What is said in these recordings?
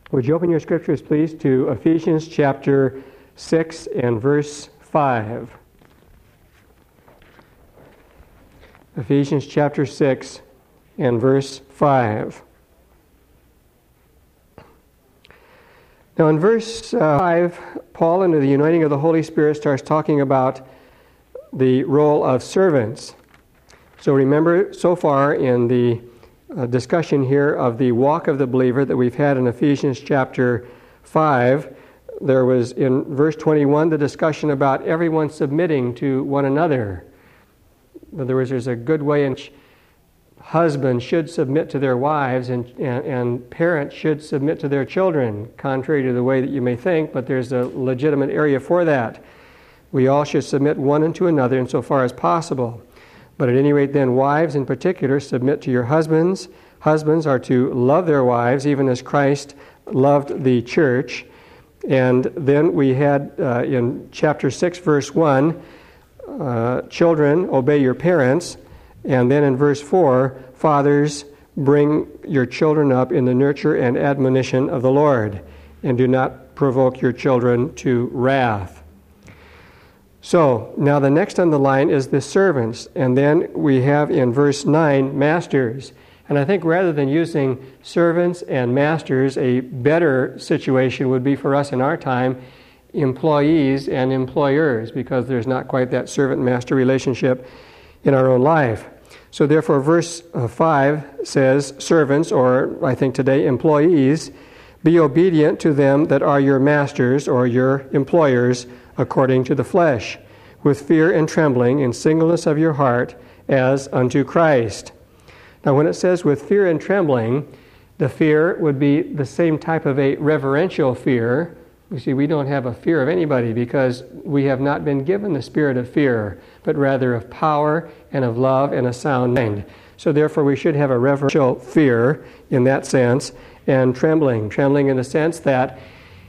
Would you open your scriptures, please, to Ephesians chapter 6 and verse 5. Ephesians chapter 6 and verse 5. Now in verse 5, Paul, under the anointing of the Holy Spirit, starts talking about the role of servants. So remember, so far in the discussion here of the walk of the believer that we've had in Ephesians chapter 5, there was in verse 21 the discussion about everyone submitting to one another. In other words, there's a good way in which husbands should submit to their wives and parents should submit to their children, contrary to the way that you may think, but there's a legitimate area for that. We all should submit one unto another insofar as possible. But at any rate, then, wives in particular, submit to your husbands. Husbands are to love their wives, even as Christ loved the church. And then we had in chapter 6, verse 1, children, obey your parents. And then in verse 4, fathers, bring your children up in the nurture and admonition of the Lord, and do not provoke your children to wrath. So, now the next on the line is the servants, and then we have in verse 9, masters. And I think rather than using servants and masters, a better situation would be for us in our time, employees and employers, because there's not quite that servant-master relationship in our own life. So therefore, verse 5 says, servants, or I think today, employees, be obedient to them that are your masters or your employers, according to the flesh, with fear and trembling in singleness of your heart, as unto Christ. Now when it says with fear and trembling, the fear would be the same type of a reverential fear. You see, we don't have a fear of anybody because we have not been given the spirit of fear, but rather of power and of love and a sound mind. So therefore we should have a reverential fear in that sense, and trembling in the sense that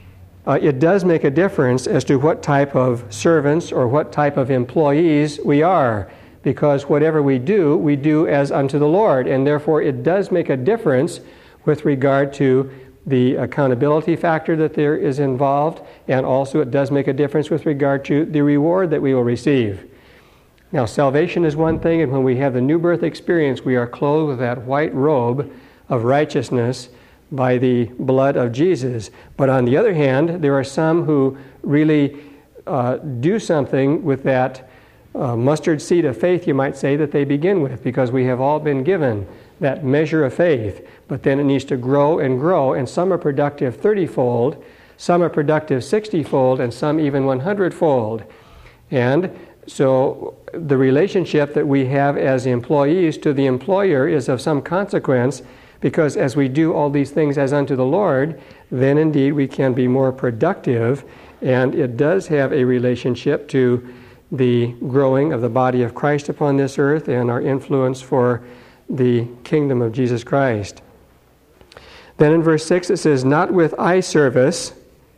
it does make a difference as to what type of servants or what type of employees we are, because whatever we do as unto the Lord, and therefore it does make a difference with regard to the accountability factor that there is involved, and also it does make a difference with regard to the reward that we will receive. Now, salvation is one thing, and when we have the new birth experience, we are clothed with that white robe of righteousness by the blood of Jesus. But on the other hand, there are some who really do something with that mustard seed of faith, you might say, that they begin with, because we have all been given that measure of faith. But then it needs to grow, and some are productive 30-fold, some are productive 60-fold, and some even 100-fold. And so the relationship that we have as employees to the employer is of some consequence, because as we do all these things as unto the Lord, then indeed we can be more productive, and it does have a relationship to the growing of the body of Christ upon this earth and our influence for the kingdom of Jesus Christ. Then in verse 6 it says, not with eye service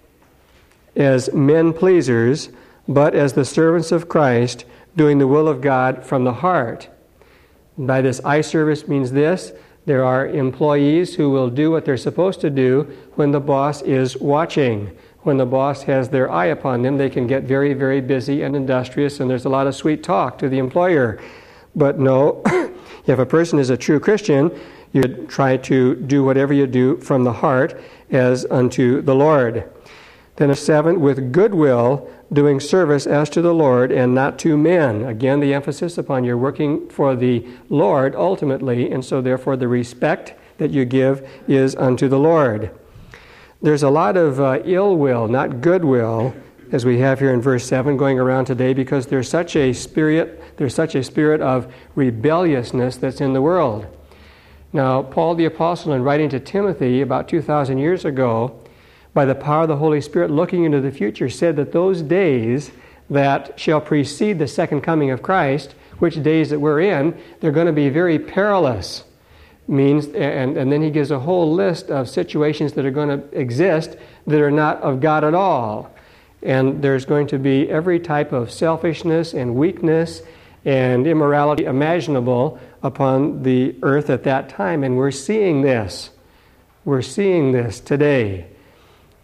as men pleasers, but as the servants of Christ, doing the will of God from the heart. And by this eye service means this: there are employees who will do what they're supposed to do when the boss is watching. When the boss has their eye upon them, they can get very, very busy and industrious, and there's a lot of sweet talk to the employer. But no, if a person is a true Christian, you try to do whatever you do from the heart as unto the Lord. Then 7, with goodwill, doing service as to the Lord and not to men. Again, the emphasis upon you're working for the Lord ultimately, and so therefore the respect that you give is unto the Lord. There's a lot of ill will, not goodwill, as we have here in verse 7 going around today, because there's such a spirit of rebelliousness that's in the world. Now, Paul the Apostle, in writing to Timothy about 2,000 years ago, by the power of the Holy Spirit looking into the future, said that those days that shall precede the second coming of Christ, which days that we're in, they're going to be very perilous. And then he gives a whole list of situations that are going to exist that are not of God at all. And there's going to be every type of selfishness and weakness and immorality imaginable upon the earth at that time. And we're seeing this. We're seeing this today.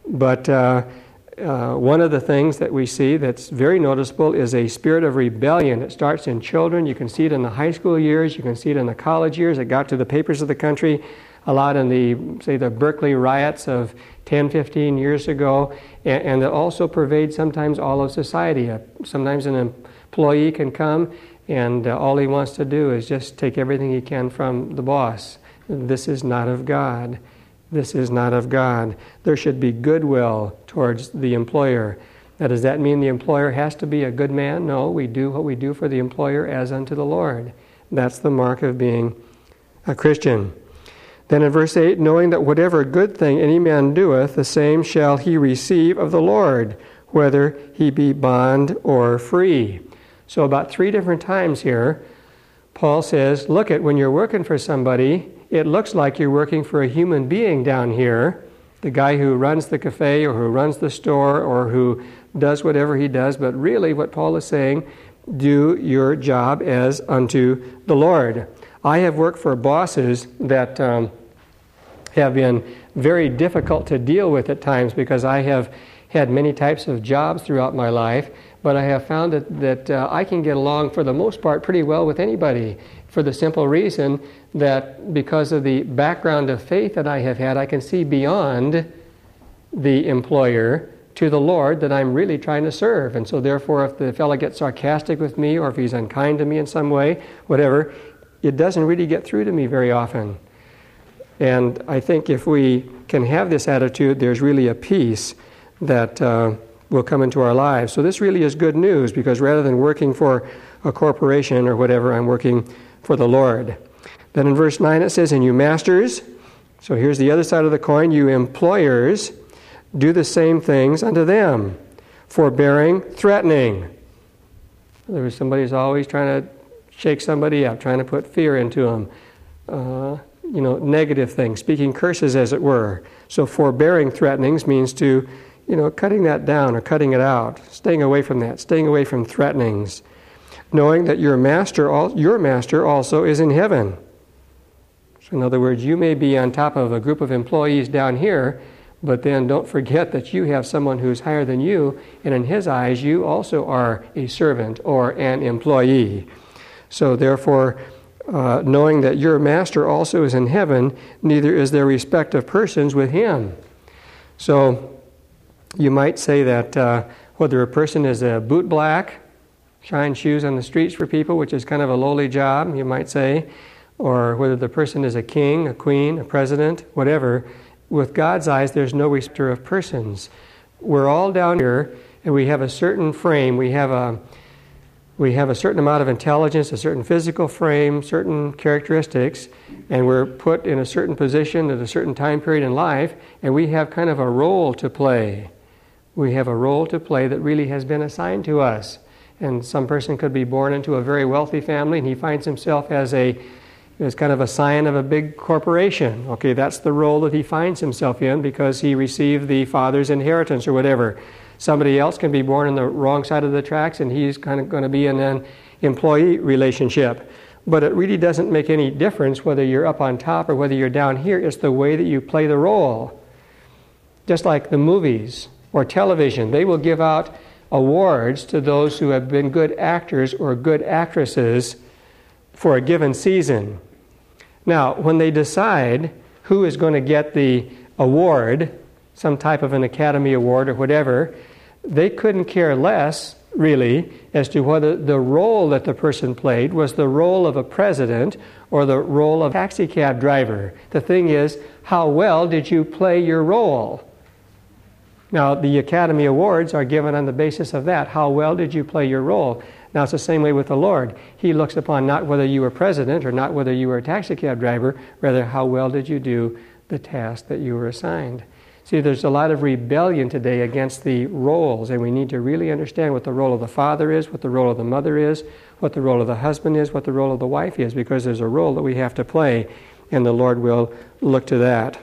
But one of the things that we see that's very noticeable is a spirit of rebellion. It starts in children. You can see it in the high school years. You can see it in the college years. It got to the papers of the country a lot in the Berkeley riots of 10, 15 years ago. And it also pervades sometimes all of society. Sometimes an employee can come and all he wants to do is just take everything he can from the boss. This is not of God. This is not of God. There should be goodwill towards the employer. Now, does that mean the employer has to be a good man? No, we do what we do for the employer as unto the Lord. That's the mark of being a Christian. Then in verse 8, knowing that whatever good thing any man doeth, the same shall he receive of the Lord, whether he be bond or free. So about 3 different times here, Paul says, look at when you're working for somebody, it looks like you're working for a human being down here, the guy who runs the cafe or who runs the store or who does whatever he does. But really what Paul is saying, do your job as unto the Lord. I have worked for bosses that have been very difficult to deal with at times because I have had many types of jobs throughout my life, but I have found that I can get along for the most part pretty well with anybody for the simple reason that because of the background of faith that I have had, I can see beyond the employer to the Lord that I'm really trying to serve. And so therefore, if the fellow gets sarcastic with me or if he's unkind to me in some way, whatever, it doesn't really get through to me very often. And I think if we can have this attitude, there's really a peace that will come into our lives. So this really is good news because rather than working for a corporation or whatever, I'm working for the Lord. Then in verse 9 it says, and you masters, so here's the other side of the coin, you employers, do the same things unto them, forbearing, threatening. There was somebody who's always trying to shake somebody up, trying to put fear into them. Negative things, speaking curses as it were. So forbearing threatenings means to, cutting that down or cutting it out, staying away from that, staying away from threatenings. Knowing that your master also is in heaven. So in other words, you may be on top of a group of employees down here, but then don't forget that you have someone who's higher than you, and in his eyes, you also are a servant or an employee. So therefore, knowing that your master also is in heaven, neither is there respect of persons with him. So you might say that whether a person is a bootblack, shine shoes on the streets for people, which is kind of a lowly job, you might say, or whether the person is a king, a queen, a president, whatever, with God's eyes, there's no respecter of persons. We're all down here, and we have a certain frame. We have a certain amount of intelligence, a certain physical frame, certain characteristics, and we're put in a certain position at a certain time period in life, and we have kind of a role to play. We have a role to play that really has been assigned to us. And some person could be born into a very wealthy family, and he finds himself as kind of a scion of a big corporation. Okay, that's the role that he finds himself in because he received the father's inheritance or whatever. Somebody else can be born on the wrong side of the tracks, and he's kind of going to be in an employee relationship. But it really doesn't make any difference whether you're up on top or whether you're down here. It's the way that you play the role. Just like the movies or television, they will give out awards to those who have been good actors or good actresses for a given season. Now, when they decide who is going to get the award, some type of an Academy Award or whatever, they couldn't care less, really, as to whether the role that the person played was the role of a president or the role of a taxi cab driver. The thing is, how well did you play your role? Now, the Academy Awards are given on the basis of that. How well did you play your role? Now, it's the same way with the Lord. He looks upon not whether you were president or not whether you were a taxi cab driver, rather how well did you do the task that you were assigned. See, there's a lot of rebellion today against the roles, and we need to really understand what the role of the father is, what the role of the mother is, what the role of the husband is, what the role of the wife is, because there's a role that we have to play, and the Lord will look to that.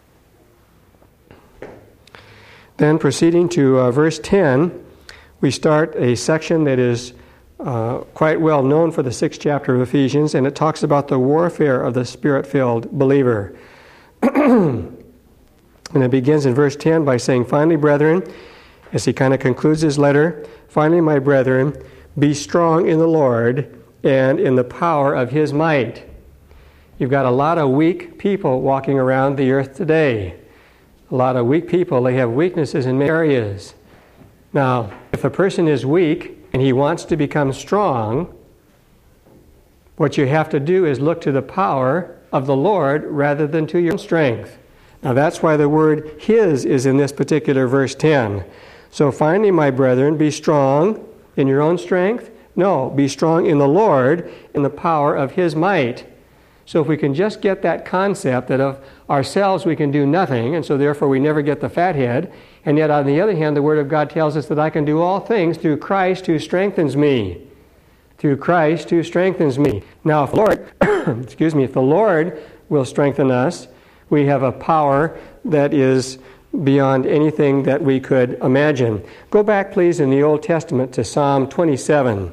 Then proceeding to verse 10, we start a section that is quite well known for the 6th chapter of Ephesians, and it talks about the warfare of the Spirit-filled believer. And it begins in verse 10 by saying, finally, brethren, as he kind of concludes his letter, finally, my brethren, be strong in the Lord and in the power of his might. You've got a lot of weak people walking around the earth today. A lot of weak people, they have weaknesses in many areas. Now, if a person is weak and he wants to become strong, what you have to do is look to the power of the Lord rather than to your own strength. Now, that's why the word his is in this particular verse 10. So finally, my brethren, be strong in your own strength. No, be strong in the Lord, in the power of his might. So if we can just get that concept that of ourselves we can do nothing, and so therefore we never get the fat head, and yet on the other hand, the Word of God tells us that I can do all things through Christ who strengthens me. Through Christ who strengthens me. Now, if the Lord, if the Lord will strengthen us, we have a power that is beyond anything that we could imagine. Go back, please, in the Old Testament to Psalm 27.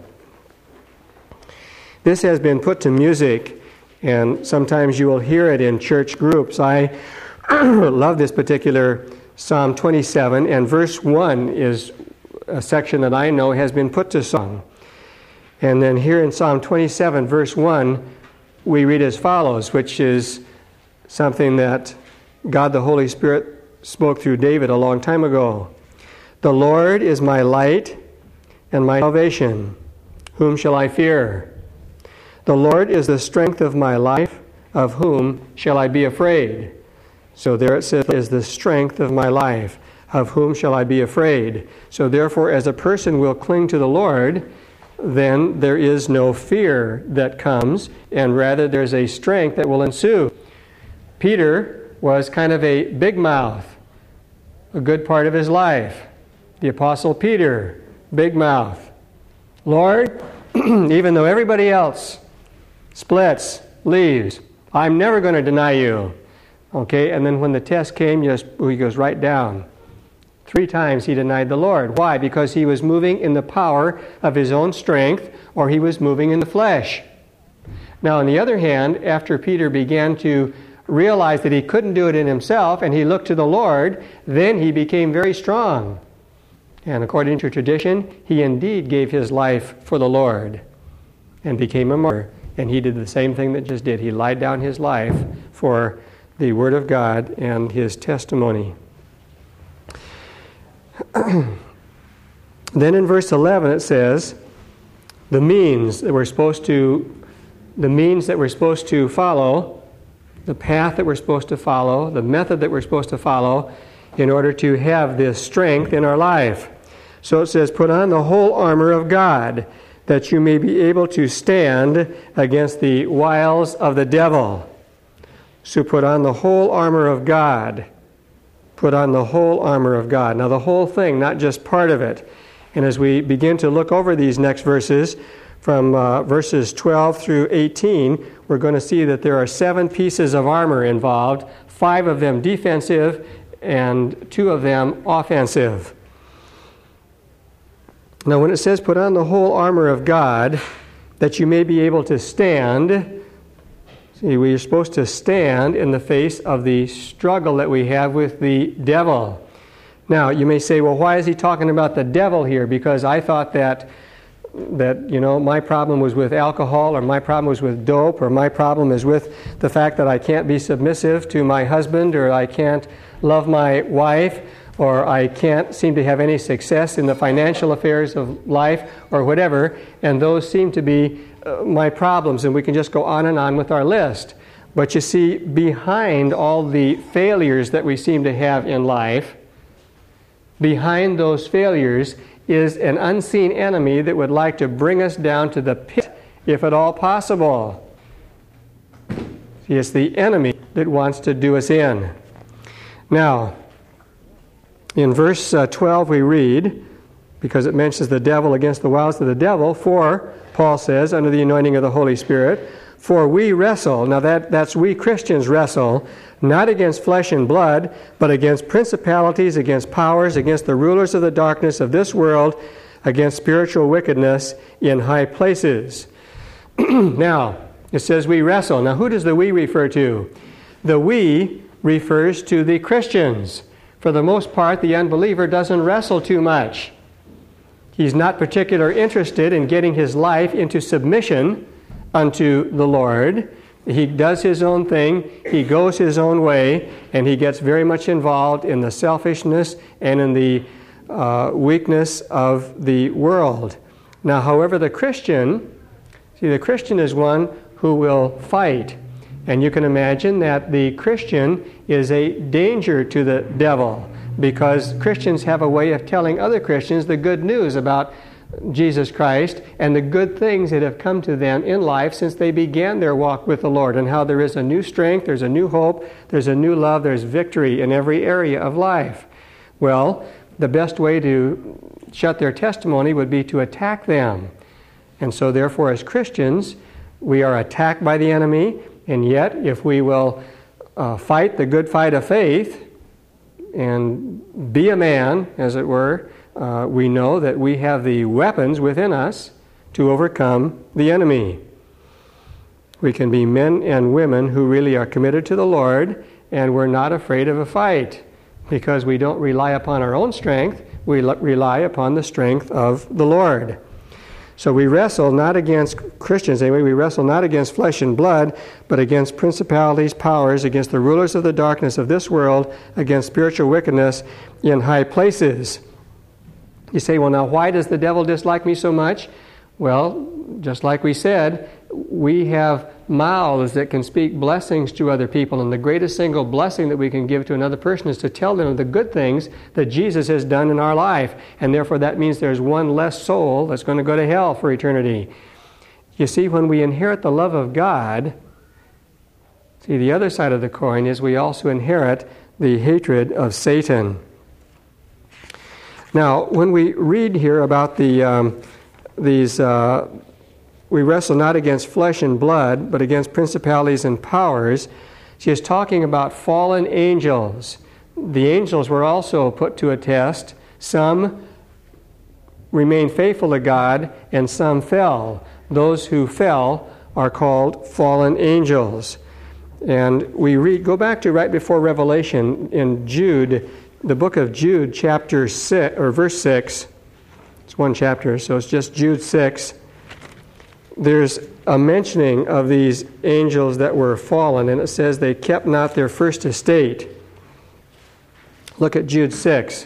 This has been put to music, and sometimes you will hear it in church groups. I love this particular Psalm 27, and verse 1 is a section that I know has been put to song. And then here in Psalm 27, verse 1, we read as follows, which is something that God the Holy Spirit spoke through David a long time ago. The Lord is my light and my salvation. Whom shall I fear? The Lord is the strength of my life. Of whom shall I be afraid? So there it says, is the strength of my life. Of whom shall I be afraid? So therefore, as a person will cling to the Lord, then there is no fear that comes, and rather there's a strength that will ensue. Peter was kind of a big mouth, a good part of his life. The Apostle Peter, big mouth. Lord, even though everybody else splits, leaves, I'm never going to deny you. Okay, and then when the test came, he goes right down. 3 times he denied the Lord. Why? Because he was moving in the power of his own strength, or he was moving in the flesh. Now, on the other hand, after Peter began to realize that he couldn't do it in himself, and he looked to the Lord, then he became very strong. And according to tradition, he indeed gave his life for the Lord and became a martyr. And he did the same thing that just did. He laid down his life for the Word of God and his testimony. Then in verse 11 it says, the means that we're supposed to follow, the path that we're supposed to follow, the method that we're supposed to follow in order to have this strength in our life. So it says, put on the whole armor of God, that you may be able to stand against the wiles of the devil. So put on the whole armor of God. Put on the whole armor of God. Now the whole thing, not just part of it. And as we begin to look over these next verses, from verses 12 through 18, we're going to see that there are 7 pieces of armor involved, 5 of them defensive and 2 of them offensive. Now when it says put on the whole armor of God, that you may be able to stand, see, we are supposed to stand in the face of the struggle that we have with the devil. Now you may say, well, why is he talking about the devil here? Because I thought that my problem was with alcohol, or my problem was with dope, or my problem is with the fact that I can't be submissive to my husband, or I can't love my wife, or I can't seem to have any success in the financial affairs of life, or whatever, and those seem to be my problems, and we can just go on and on with our list. But you see, behind all the failures that we seem to have in life, behind those failures is an unseen enemy that would like to bring us down to the pit, if at all possible. It's the enemy that wants to do us in. Now, in verse 12 we read, because it mentions the devil against the wiles of the devil, for, Paul says, under the anointing of the Holy Spirit, for we wrestle, now that's we Christians wrestle, not against flesh and blood, but against principalities, against powers, against the rulers of the darkness of this world, against spiritual wickedness in high places. Now, it says we wrestle. Now, who does the we refer to? The we refers to the Christians. For the most part, the unbeliever doesn't wrestle too much. He's not particularly interested in getting his life into submission unto the Lord. He does his own thing, he goes his own way, and he gets very much involved in the selfishness and in the weakness of the world. Now, however, the Christian is one who will fight. And you can imagine that the Christian is a danger to the devil, because Christians have a way of telling other Christians the good news about Jesus Christ and the good things that have come to them in life since they began their walk with the Lord, and how there is a new strength, there's a new hope, there's a new love, there's victory in every area of life. Well, the best way to shut their testimony would be to attack them. And so therefore, as Christians, we are attacked by the enemy, and yet if we will fight the good fight of faith and be a man, as it were, we know that we have the weapons within us to overcome the enemy. We can be men and women who really are committed to the Lord, and we're not afraid of a fight, because we don't rely upon our own strength, we rely upon the strength of the Lord. So we wrestle not against Christians, anyway, we wrestle not against flesh and blood, but against principalities, powers, against the rulers of the darkness of this world, against spiritual wickedness in high places. You say, well, now why does the devil dislike me so much? Well, just like we said, we have mouths that can speak blessings to other people, and the greatest single blessing that we can give to another person is to tell them of the good things that Jesus has done in our life, and therefore that means there's one less soul that's going to go to hell for eternity. You see, when we inherit the love of God, see, the other side of the coin is we also inherit the hatred of Satan. Now, when we read here about we wrestle not against flesh and blood, but against principalities and powers, she is talking about fallen angels. The angels were also put to a test. Some remained faithful to God, and some fell. Those who fell are called fallen angels. And we go back to right before Revelation in Jude, the book of Jude, chapter 6, or verse 6. It's one chapter, so it's just Jude 6. There's a mentioning of these angels that were fallen, and it says they kept not their first estate. Look at Jude 6.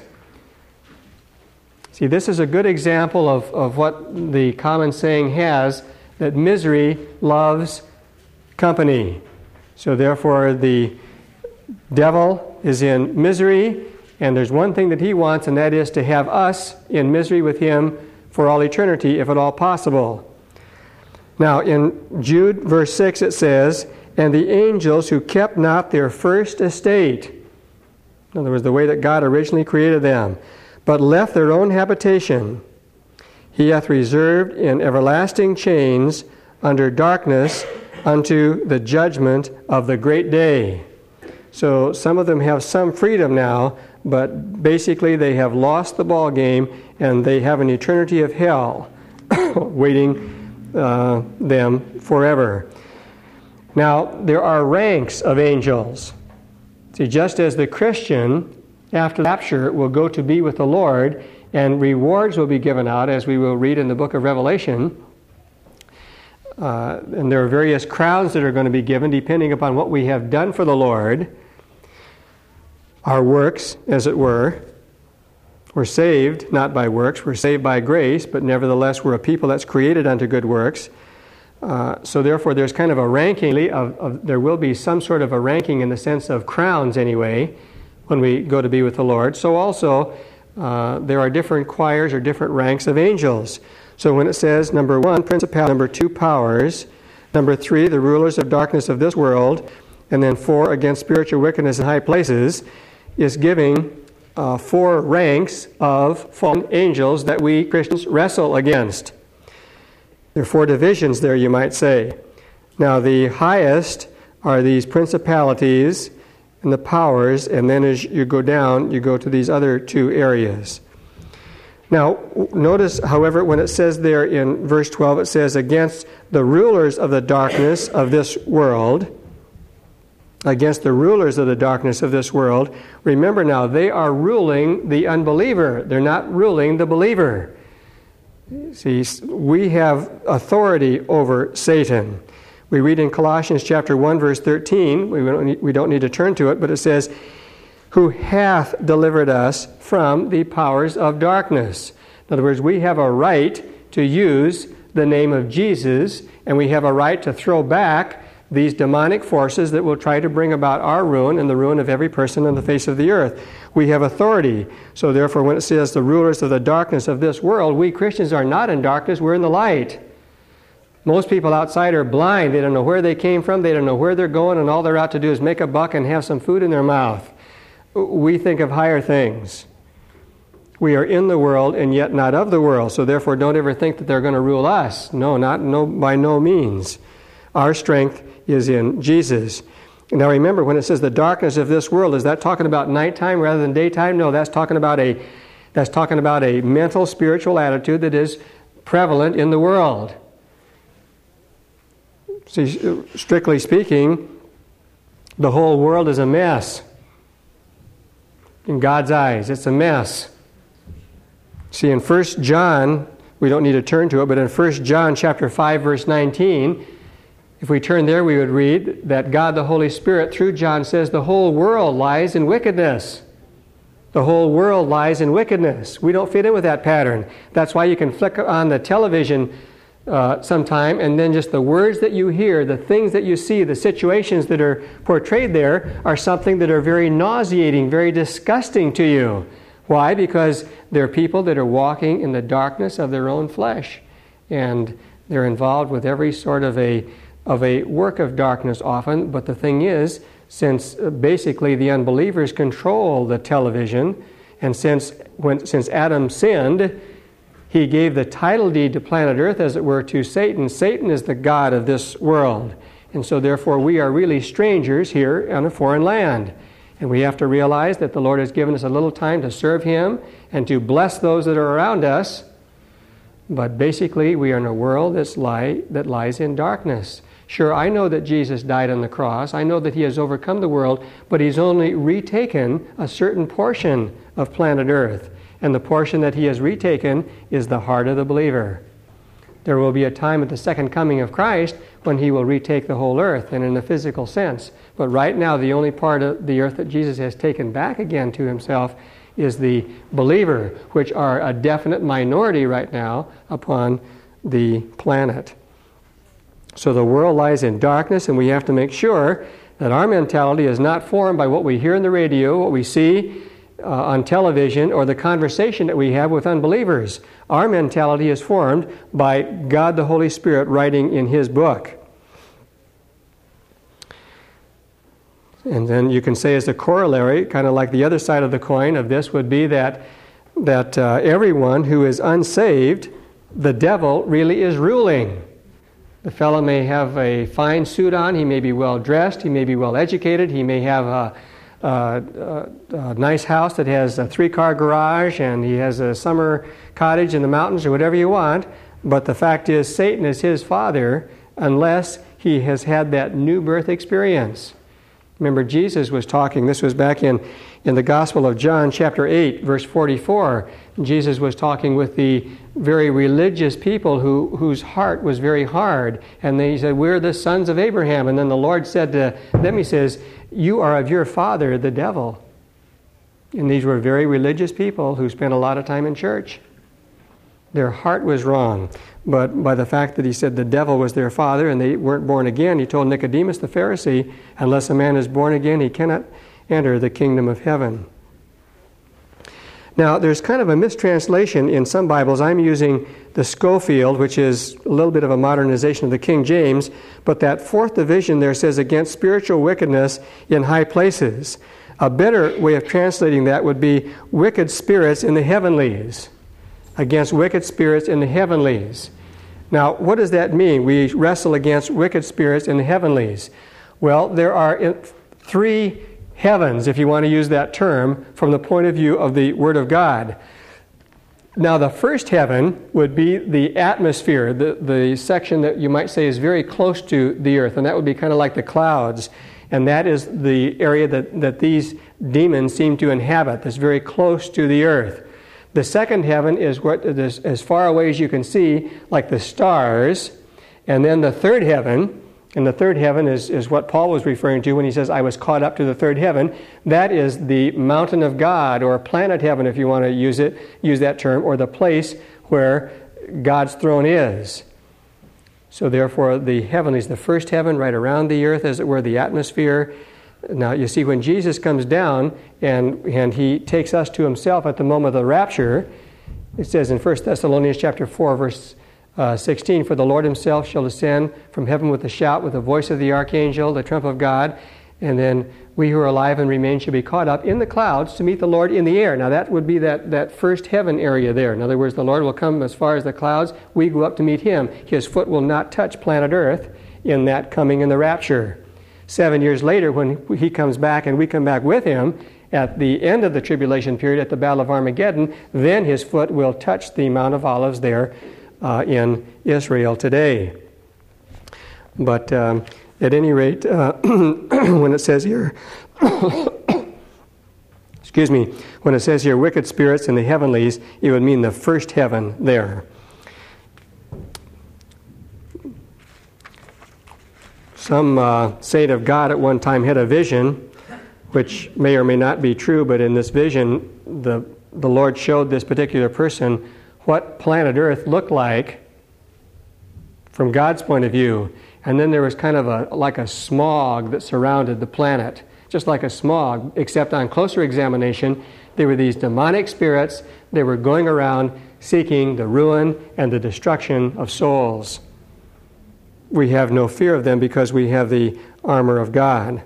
See, this is a good example of what the common saying has, that misery loves company. So therefore the devil is in misery, and there's one thing that he wants, and that is to have us in misery with him for all eternity, if at all possible. Now, in Jude verse 6 it says, and the angels who kept not their first estate, in other words, the way that God originally created them, but left their own habitation, he hath reserved in everlasting chains under darkness unto the judgment of the great day. So some of them have some freedom now, but basically they have lost the ball game, and they have an eternity of hell waiting them forever. Now, there are ranks of angels. See, just as the Christian, after the rapture, will go to be with the Lord, and rewards will be given out, as we will read in the book of Revelation, and there are various crowns that are going to be given depending upon what we have done for the Lord, our works, as it were. We're saved not by works, we're saved by grace, but nevertheless we're a people that's created unto good works. So therefore there's kind of a ranking, there will be some sort of a ranking in the sense of crowns anyway, when we go to be with the Lord. So also there are different choirs or different ranks of angels. So when it says, number 1, principality, number 2, powers, number 3, the rulers of darkness of this world, and then 4, against spiritual wickedness in high places, is giving 4 ranks of fallen angels that we Christians wrestle against. There are 4 divisions there, you might say. Now, the highest are these principalities and the powers, and then as you go down, you go to these other 2 areas. Now, notice, however, when it says there in verse 12, it says, against the rulers of the darkness of this world. against the rulers of the darkness of this world. Remember now, they are ruling the unbeliever. They're not ruling the believer. See, we have authority over Satan. We read in Colossians chapter 1, verse 13, we don't need to turn to it, but it says, who hath delivered us from the powers of darkness. In other words, we have a right to use the name of Jesus, and we have a right to throw back these demonic forces that will try to bring about our ruin and the ruin of every person on the face of the earth. We have authority. So therefore, when it says the rulers of the darkness of this world, we Christians are not in darkness, we're in the light. Most people outside are blind. They don't know where they came from. They don't know where they're going, and all they're out to do is make a buck and have some food in their mouth. We think of higher things. We are in the world and yet not of the world. So therefore, don't ever think that they're going to rule us. No, by no means. Our strength is in Jesus. Now remember, when it says the darkness of this world, is that talking about nighttime rather than daytime? No, that's talking about a mental, spiritual attitude that is prevalent in the world. See, strictly speaking, the whole world is a mess. In God's eyes, it's a mess. See, in 1 John, we don't need to turn to it, but in 1 John chapter 5, verse 19, if we turn there, we would read that God the Holy Spirit, through John, says the whole world lies in wickedness. The whole world lies in wickedness. We don't fit in with that pattern. That's why you can flick on the television sometime, and then just the words that you hear, the things that you see, the situations that are portrayed there are something that are very nauseating, very disgusting to you. Why? Because they're people that are walking in the darkness of their own flesh, and they're involved with every sort of a work of darkness often. But the thing is, since basically the unbelievers control the television, and since Adam sinned, he gave the title deed to planet Earth, as it were, to Satan. Satan is the god of this world. And so therefore we are really strangers here on a foreign land. And we have to realize that the Lord has given us a little time to serve Him and to bless those that are around us. But basically we are in a world that lies in darkness. Sure, I know that Jesus died on the cross. I know that He has overcome the world, but He's only retaken a certain portion of planet Earth. And the portion that He has retaken is the heart of the believer. There will be a time at the second coming of Christ when He will retake the whole earth, and in a physical sense. But right now, the only part of the earth that Jesus has taken back again to Himself is the believer, which are a definite minority right now upon the planet. So the world lies in darkness, and we have to make sure that our mentality is not formed by what we hear on the radio, what we see on television, or the conversation that we have with unbelievers. Our mentality is formed by God the Holy Spirit writing in His book. And then you can say as a corollary, kind of like the other side of the coin of this would be that everyone who is unsaved, the devil really is ruling. The fellow may have a fine suit on, he may be well dressed, he may be well educated, he may have a nice house that has a 3-car garage, and he has a summer cottage in the mountains, or whatever you want. But the fact is, Satan is his father unless he has had that new birth experience. Remember, Jesus was talking, this was back in the Gospel of John, chapter 8, verse 44. Jesus was talking with the very religious people whose heart was very hard. And he said, we're the sons of Abraham. And then the Lord said to them, He says, you are of your father, the devil. And these were very religious people who spent a lot of time in church. Their heart was wrong. But by the fact that He said the devil was their father and they weren't born again, He told Nicodemus the Pharisee, unless a man is born again, he cannot enter the kingdom of heaven. Now, there's kind of a mistranslation in some Bibles. I'm using the Schofield, which is a little bit of a modernization of the King James, but that fourth division there says, against spiritual wickedness in high places. A better way of translating that would be wicked spirits in the heavenlies. Against wicked spirits in the heavenlies. Now, what does that mean? We wrestle against wicked spirits in the heavenlies. Well, there are 3 heavens, if you want to use that term, from the point of view of the Word of God. Now, the first heaven would be the atmosphere, the section that you might say is very close to the earth, and that would be kind of like the clouds. And that is the area that these demons seem to inhabit, that's very close to the earth. The second heaven is what is as far away as you can see, like the stars. And then the third heaven, and the third heaven is what Paul was referring to when he says, I was caught up to the third heaven. That is the mountain of God, or planet heaven if you want to use that term, or the place where God's throne is. So therefore the heavenly is the first heaven, right around the earth, as it were, the atmosphere. Now you see, when Jesus comes down and he takes us to himself at the moment of the rapture, it says in 1 Thessalonians chapter 4, verse 16, for the Lord himself shall descend from heaven with a shout, with the voice of the archangel, the trump of God, and then we who are alive and remain shall be caught up in the clouds to meet the Lord in the air. Now that would be that first heaven area there. In other words, the Lord will come as far as the clouds. We go up to meet him. His foot will not touch planet Earth in that coming in the rapture. 7 years later, when he comes back and we come back with him, at the end of the tribulation period, at the Battle of Armageddon, then his foot will touch the Mount of Olives there in Israel today. But at any rate, when it says here, when it says here, wicked spirits in the heavenlies, it would mean the first heaven there. Some saint of God at one time had a vision, which may or may not be true, but in this vision, the Lord showed this particular person what planet Earth looked like from God's point of view. And then there was kind of like a smog that surrounded the planet, just like a smog, except on closer examination, there were these demonic spirits. They were going around seeking the ruin and the destruction of souls. We have no fear of them because we have the armor of God.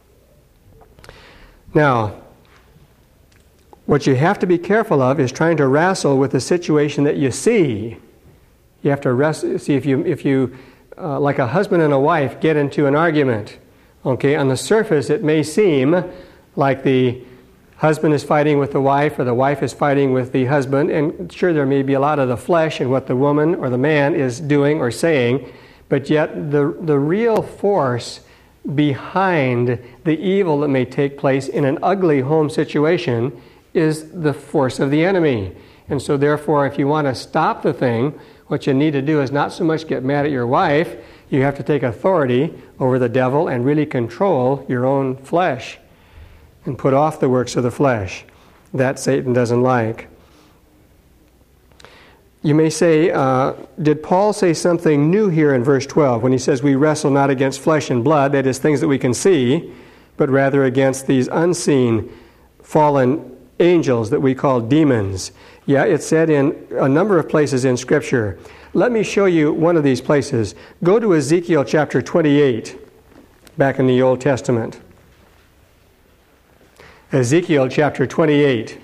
Now, what you have to be careful of is trying to wrestle with the situation that you see. You have to see if you like a husband and a wife get into an argument. Okay, on the surface it may seem like the husband is fighting with the wife, or the wife is fighting with the husband, and sure, there may be a lot of the flesh in what the woman or the man is doing or saying, but yet the real force behind the evil that may take place in an ugly home situation is the force of the enemy. And so therefore, if you want to stop the thing, what you need to do is not so much get mad at your wife, you have to take authority over the devil and really control your own flesh and put off the works of the flesh. That Satan doesn't like. You may say, did Paul say something new here in verse 12 when he says we wrestle not against flesh and blood, that is things that we can see, but rather against these unseen fallen angels that we call demons? Yeah, it's said in a number of places in Scripture. Let me show you one of these places. Go to Ezekiel chapter 28, back in the Old Testament. Ezekiel chapter 28.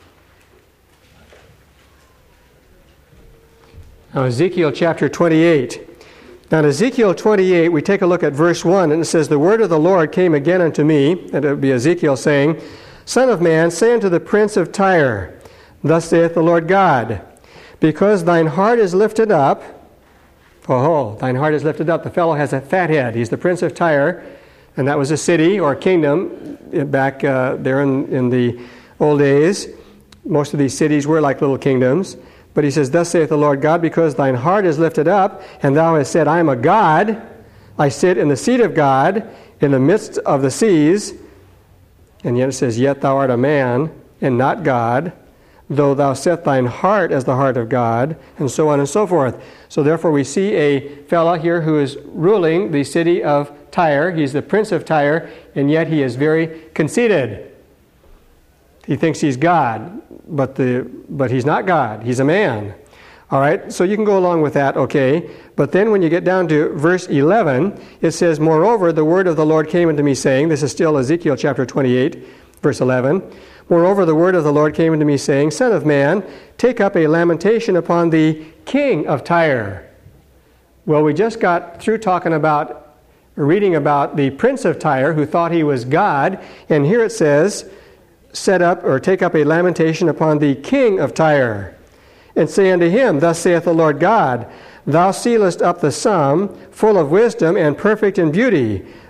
Now, Ezekiel chapter 28. Now, in Ezekiel 28, we take a look at verse 1, and it says, the word of the Lord came again unto me, and it would be Ezekiel saying, Son of man, say unto the prince of Tyre, Thus saith the Lord God, because thine heart is lifted up, thine heart is lifted up. The fellow has a fat head. He's the prince of Tyre, and that was a city or kingdom back there in the old days. Most of these cities were like little kingdoms. But he says, Thus saith the Lord God, because thine heart is lifted up, and thou hast said, I am a God, I sit in the seat of God, in the midst of the seas. And yet it says, Yet thou art a man, and not God, though thou set thine heart as the heart of God, and so on and so forth. So therefore we see a fellow here who is ruling the city of Tyre. He's the prince of Tyre, and yet he is very conceited. He thinks he's God, but he's not God. He's a man. All right, so you can go along with that, okay. But then when you get down to verse 11, it says, Moreover, the word of the Lord came unto me, saying, this is still Ezekiel chapter 28, verse 11. Moreover, the word of the Lord came unto me, saying, Son of man, take up a lamentation upon the king of Tyre. Well, we just got through reading about the prince of Tyre who thought he was God, and here it says, set up or take up a lamentation upon the king of Tyre, and say unto him, Thus saith the Lord God, Thou sealest up the sum, full of wisdom and perfect in beauty.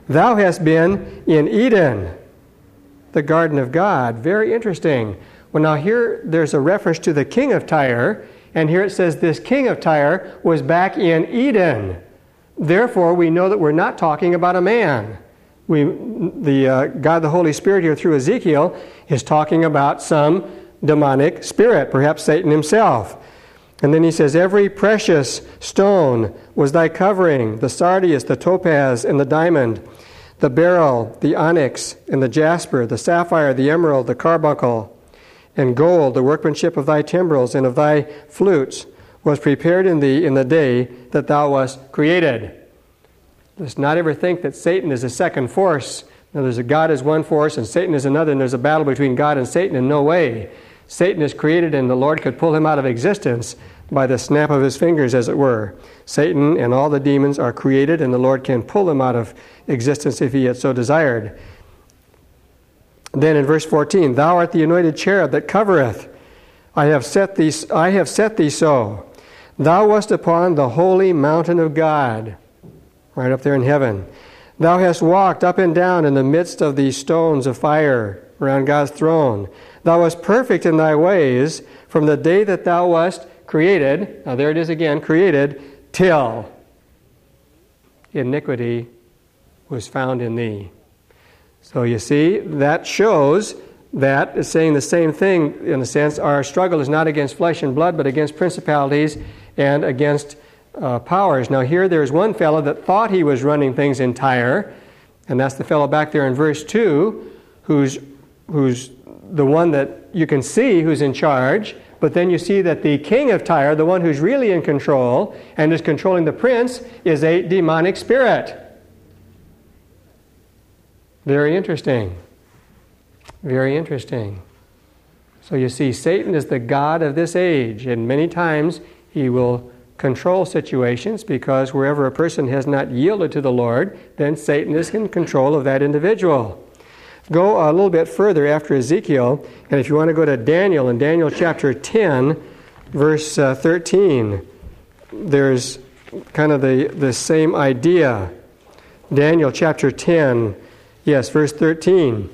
Thou hast been in Eden, the garden of God. Very interesting. Well, now here there's a reference to the king of Tyre, and here it says this king of Tyre was back in Eden. Therefore, we know that we're not talking about a man. God the Holy Spirit here through Ezekiel is talking about some demonic spirit, perhaps Satan himself. And then he says, every precious stone was thy covering, the sardius, the topaz, and the diamond, the beryl, the onyx, and the jasper, the sapphire, the emerald, the carbuncle, and gold, the workmanship of thy timbrels and of thy flutes, was prepared in thee in the day that thou wast created. Let's not ever think that Satan is a second force. Now, there's a God is one force and Satan is another, and there's a battle between God and Satan. In no way. Satan is created, and the Lord could pull him out of existence by the snap of his fingers, as it were. Satan and all the demons are created, and the Lord can pull them out of existence if he had so desired. Then in verse 14, thou art the anointed cherub that covereth. I have set thee so. Thou wast upon the holy mountain of God, right up there in heaven. Thou hast walked up and down in the midst of these stones of fire around God's throne. Thou wast perfect in thy ways from the day that thou wast created. Now there it is again, created, till iniquity was found in thee. So you see, that shows that it's saying the same thing in a sense. Our struggle is not against flesh and blood, but against principalities and against powers. Now here there's one fellow that thought he was running things in Tyre, and that's the fellow back there in verse 2, who's the one that you can see who's in charge. But then you see that the king of Tyre, the one who's really in control and is controlling the prince, is a demonic spirit. Very interesting. Very interesting. So you see, Satan is the god of this age, and many times he will control situations, because wherever a person has not yielded to the Lord, then Satan is in control of that individual. Go a little bit further after Ezekiel, and if you want to go to Daniel, in Daniel chapter 10, verse 13, there's kind of the same idea. Daniel chapter 10, yes, verse 13.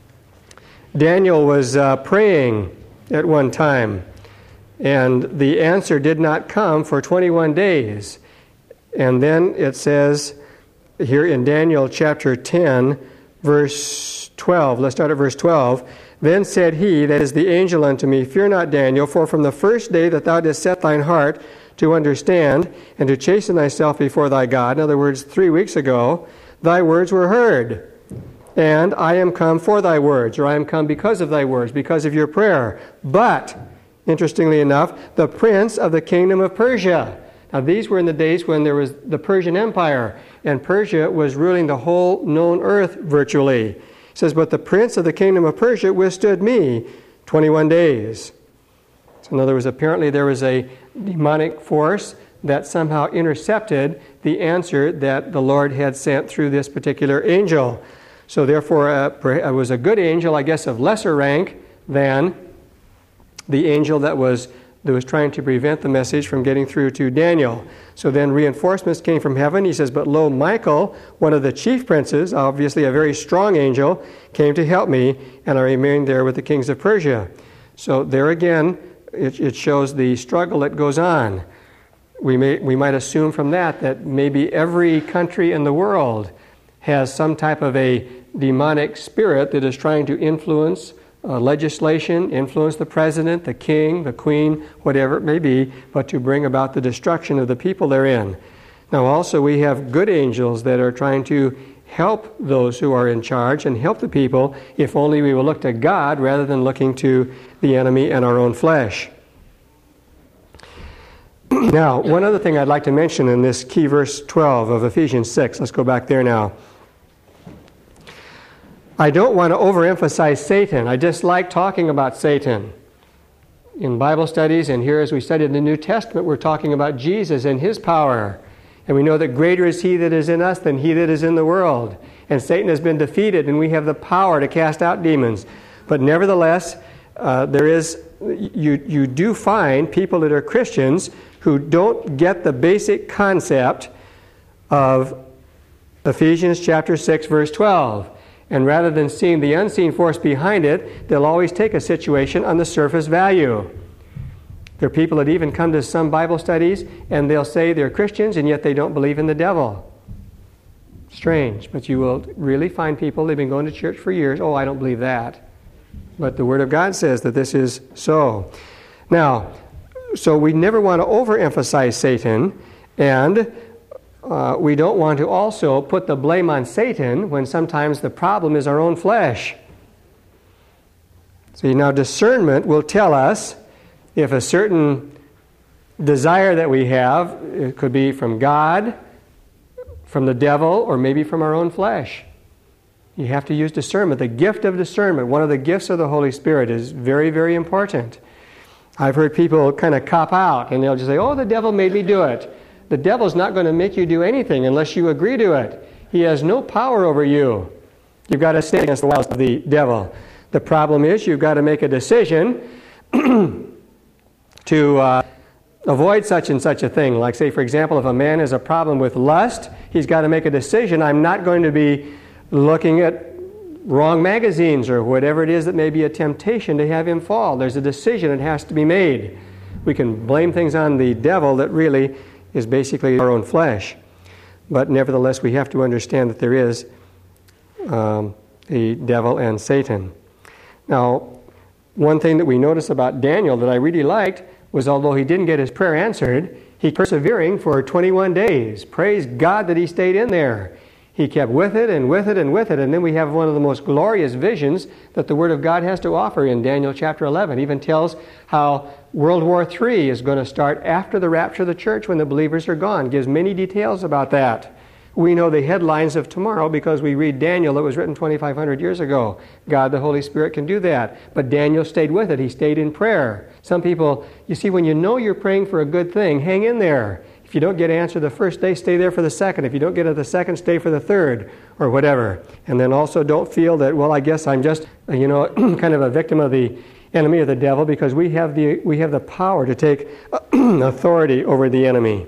Daniel was praying at one time, and the answer did not come for 21 days. And then it says here in Daniel chapter 10, verse 12, let's start at verse 12. Then said he, that is the angel, unto me, fear not, Daniel, for from the first day that thou didst set thine heart to understand and to chasten thyself before thy God, in other words, 3 weeks ago, thy words were heard. And I am come for thy words, or I am come because of thy words, because of your prayer. But, interestingly enough, the prince of the kingdom of Persia. Now these were in the days when there was the Persian Empire, and Persia was ruling the whole known earth virtually. It says, but the prince of the kingdom of Persia withstood me 21 days. So in other words, apparently there was a demonic force that somehow intercepted the answer that the Lord had sent through this particular angel. So therefore, it was a good angel, I guess, of lesser rank than the angel that was trying to prevent the message from getting through to Daniel. So then reinforcements came from heaven. He says, but lo, Michael, one of the chief princes, obviously a very strong angel, came to help me, and I remained there with the kings of Persia. So there again, it shows the struggle that goes on. We might assume from that maybe every country in the world has some type of a demonic spirit that is trying to influence legislation, influence the president, the king, the queen, whatever it may be, but to bring about the destruction of the people therein. Now also we have good angels that are trying to help those who are in charge and help the people, if only we will look to God rather than looking to the enemy and our own flesh. Now, one other thing I'd like to mention in this key verse 12 of Ephesians 6. Let's go back there now. I don't want to overemphasize Satan. I dislike talking about Satan. In Bible studies and here as we study the New Testament, we're talking about Jesus and His power. And we know that greater is He that is in us than he that is in the world. And Satan has been defeated, and we have the power to cast out demons. But nevertheless, you do find people that are Christians who don't get the basic concept of Ephesians chapter 6, verse 12. And rather than seeing the unseen force behind it, they'll always take a situation on the surface value. There are people that even come to some Bible studies and they'll say they're Christians and yet they don't believe in the devil. Strange, but you will really find people, they've been going to church for years, oh, I don't believe that. But the Word of God says that this is so. Now, so we never want to overemphasize Satan, and we don't want to also put the blame on Satan when sometimes the problem is our own flesh. See, now discernment will tell us if a certain desire that we have, it could be from God, from the devil, or maybe from our own flesh. You have to use discernment. The gift of discernment, one of the gifts of the Holy Spirit, is very, very important. I've heard people kind of cop out, and they'll just say, oh, the devil made me do it. The devil's not going to make you do anything unless you agree to it. He has no power over you. You've got to stand against the wiles of the devil. The problem is you've got to make a decision to avoid such and such a thing. Like, say, for example, if a man has a problem with lust, he's got to make a decision. I'm not going to be looking at wrong magazines or whatever it is that may be a temptation to have him fall. There's a decision that has to be made. We can blame things on the devil that really is basically our own flesh. But nevertheless, we have to understand that there is the devil and Satan. Now, one thing that we notice about Daniel that I really liked was, although he didn't get his prayer answered, he persevering for 21 days. Praise God that he stayed in there. He kept with it and with it and with it. And then we have one of the most glorious visions that the Word of God has to offer in Daniel chapter 11. It even tells how World War III is going to start after the rapture of the church when the believers are gone. It gives many details about that. We know the headlines of tomorrow because we read Daniel that was written 2,500 years ago. God, the Holy Spirit, can do that. But Daniel stayed with it. He stayed in prayer. Some people, you see, when you know you're praying for a good thing, hang in there. If you don't get answered the first day, stay there for the second. If you don't get it the second, stay for the third, or whatever. And then also don't feel that, well, I guess I'm just, kind of a victim of the enemy of the devil, because we have the power to take authority over the enemy.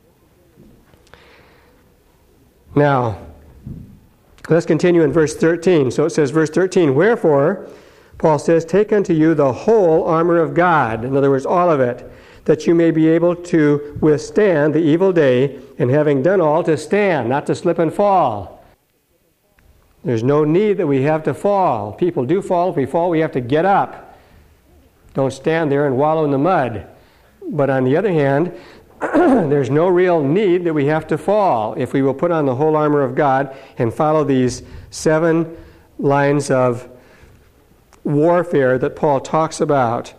Now, let's continue in verse 13. So it says, verse 13, wherefore, Paul says, take unto you the whole armor of God. In other words, all of it, that you may be able to withstand the evil day, and having done all, to stand, not to slip and fall. There's no need that we have to fall. People do fall. If we fall, we have to get up. Don't stand there and wallow in the mud. But on the other hand, there's no real need that we have to fall if we will put on the whole armor of God and follow these 7 lines of warfare that Paul talks about.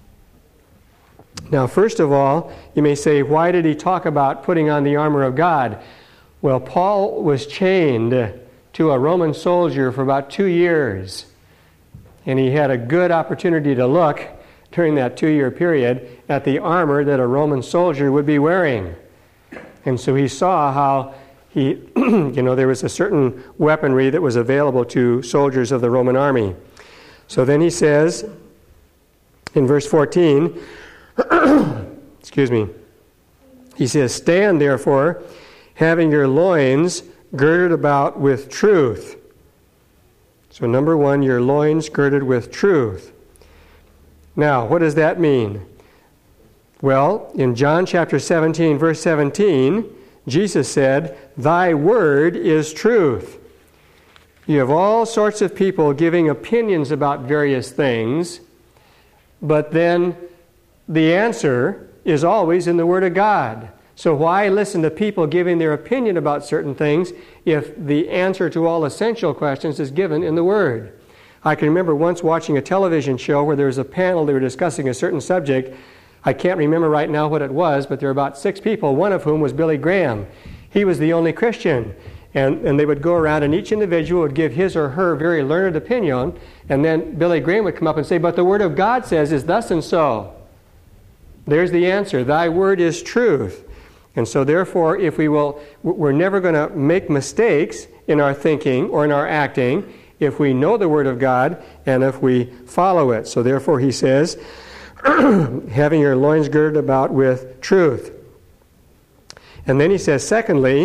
Now, first of all, you may say, why did he talk about putting on the armor of God? Well, Paul was chained to a Roman soldier for about 2 years, and he had a good opportunity to look during that 2-year period at the armor that a Roman soldier would be wearing. And so he saw how there was a certain weaponry that was available to soldiers of the Roman army. So then he says in verse 14, he says, stand therefore, having your loins girded about with truth. So number 1, your loins girded with truth. Now, what does that mean? Well, in John chapter 17, verse 17, Jesus said, thy word is truth. You have all sorts of people giving opinions about various things, but then the answer is always in the Word of God. So why listen to people giving their opinion about certain things if the answer to all essential questions is given in the Word? I can remember once watching a television show where there was a panel, they were discussing a certain subject. I can't remember right now what it was, but there were about 6 people, one of whom was Billy Graham. He was the only Christian. And they would go around and each individual would give his or her very learned opinion, and then Billy Graham would come up and say, but the Word of God says is thus and so. There's the answer. Thy word is truth. And so therefore, if we're never going to make mistakes in our thinking or in our acting if we know the Word of God and if we follow it. So therefore he says, having your loins girded about with truth. And then he says, secondly,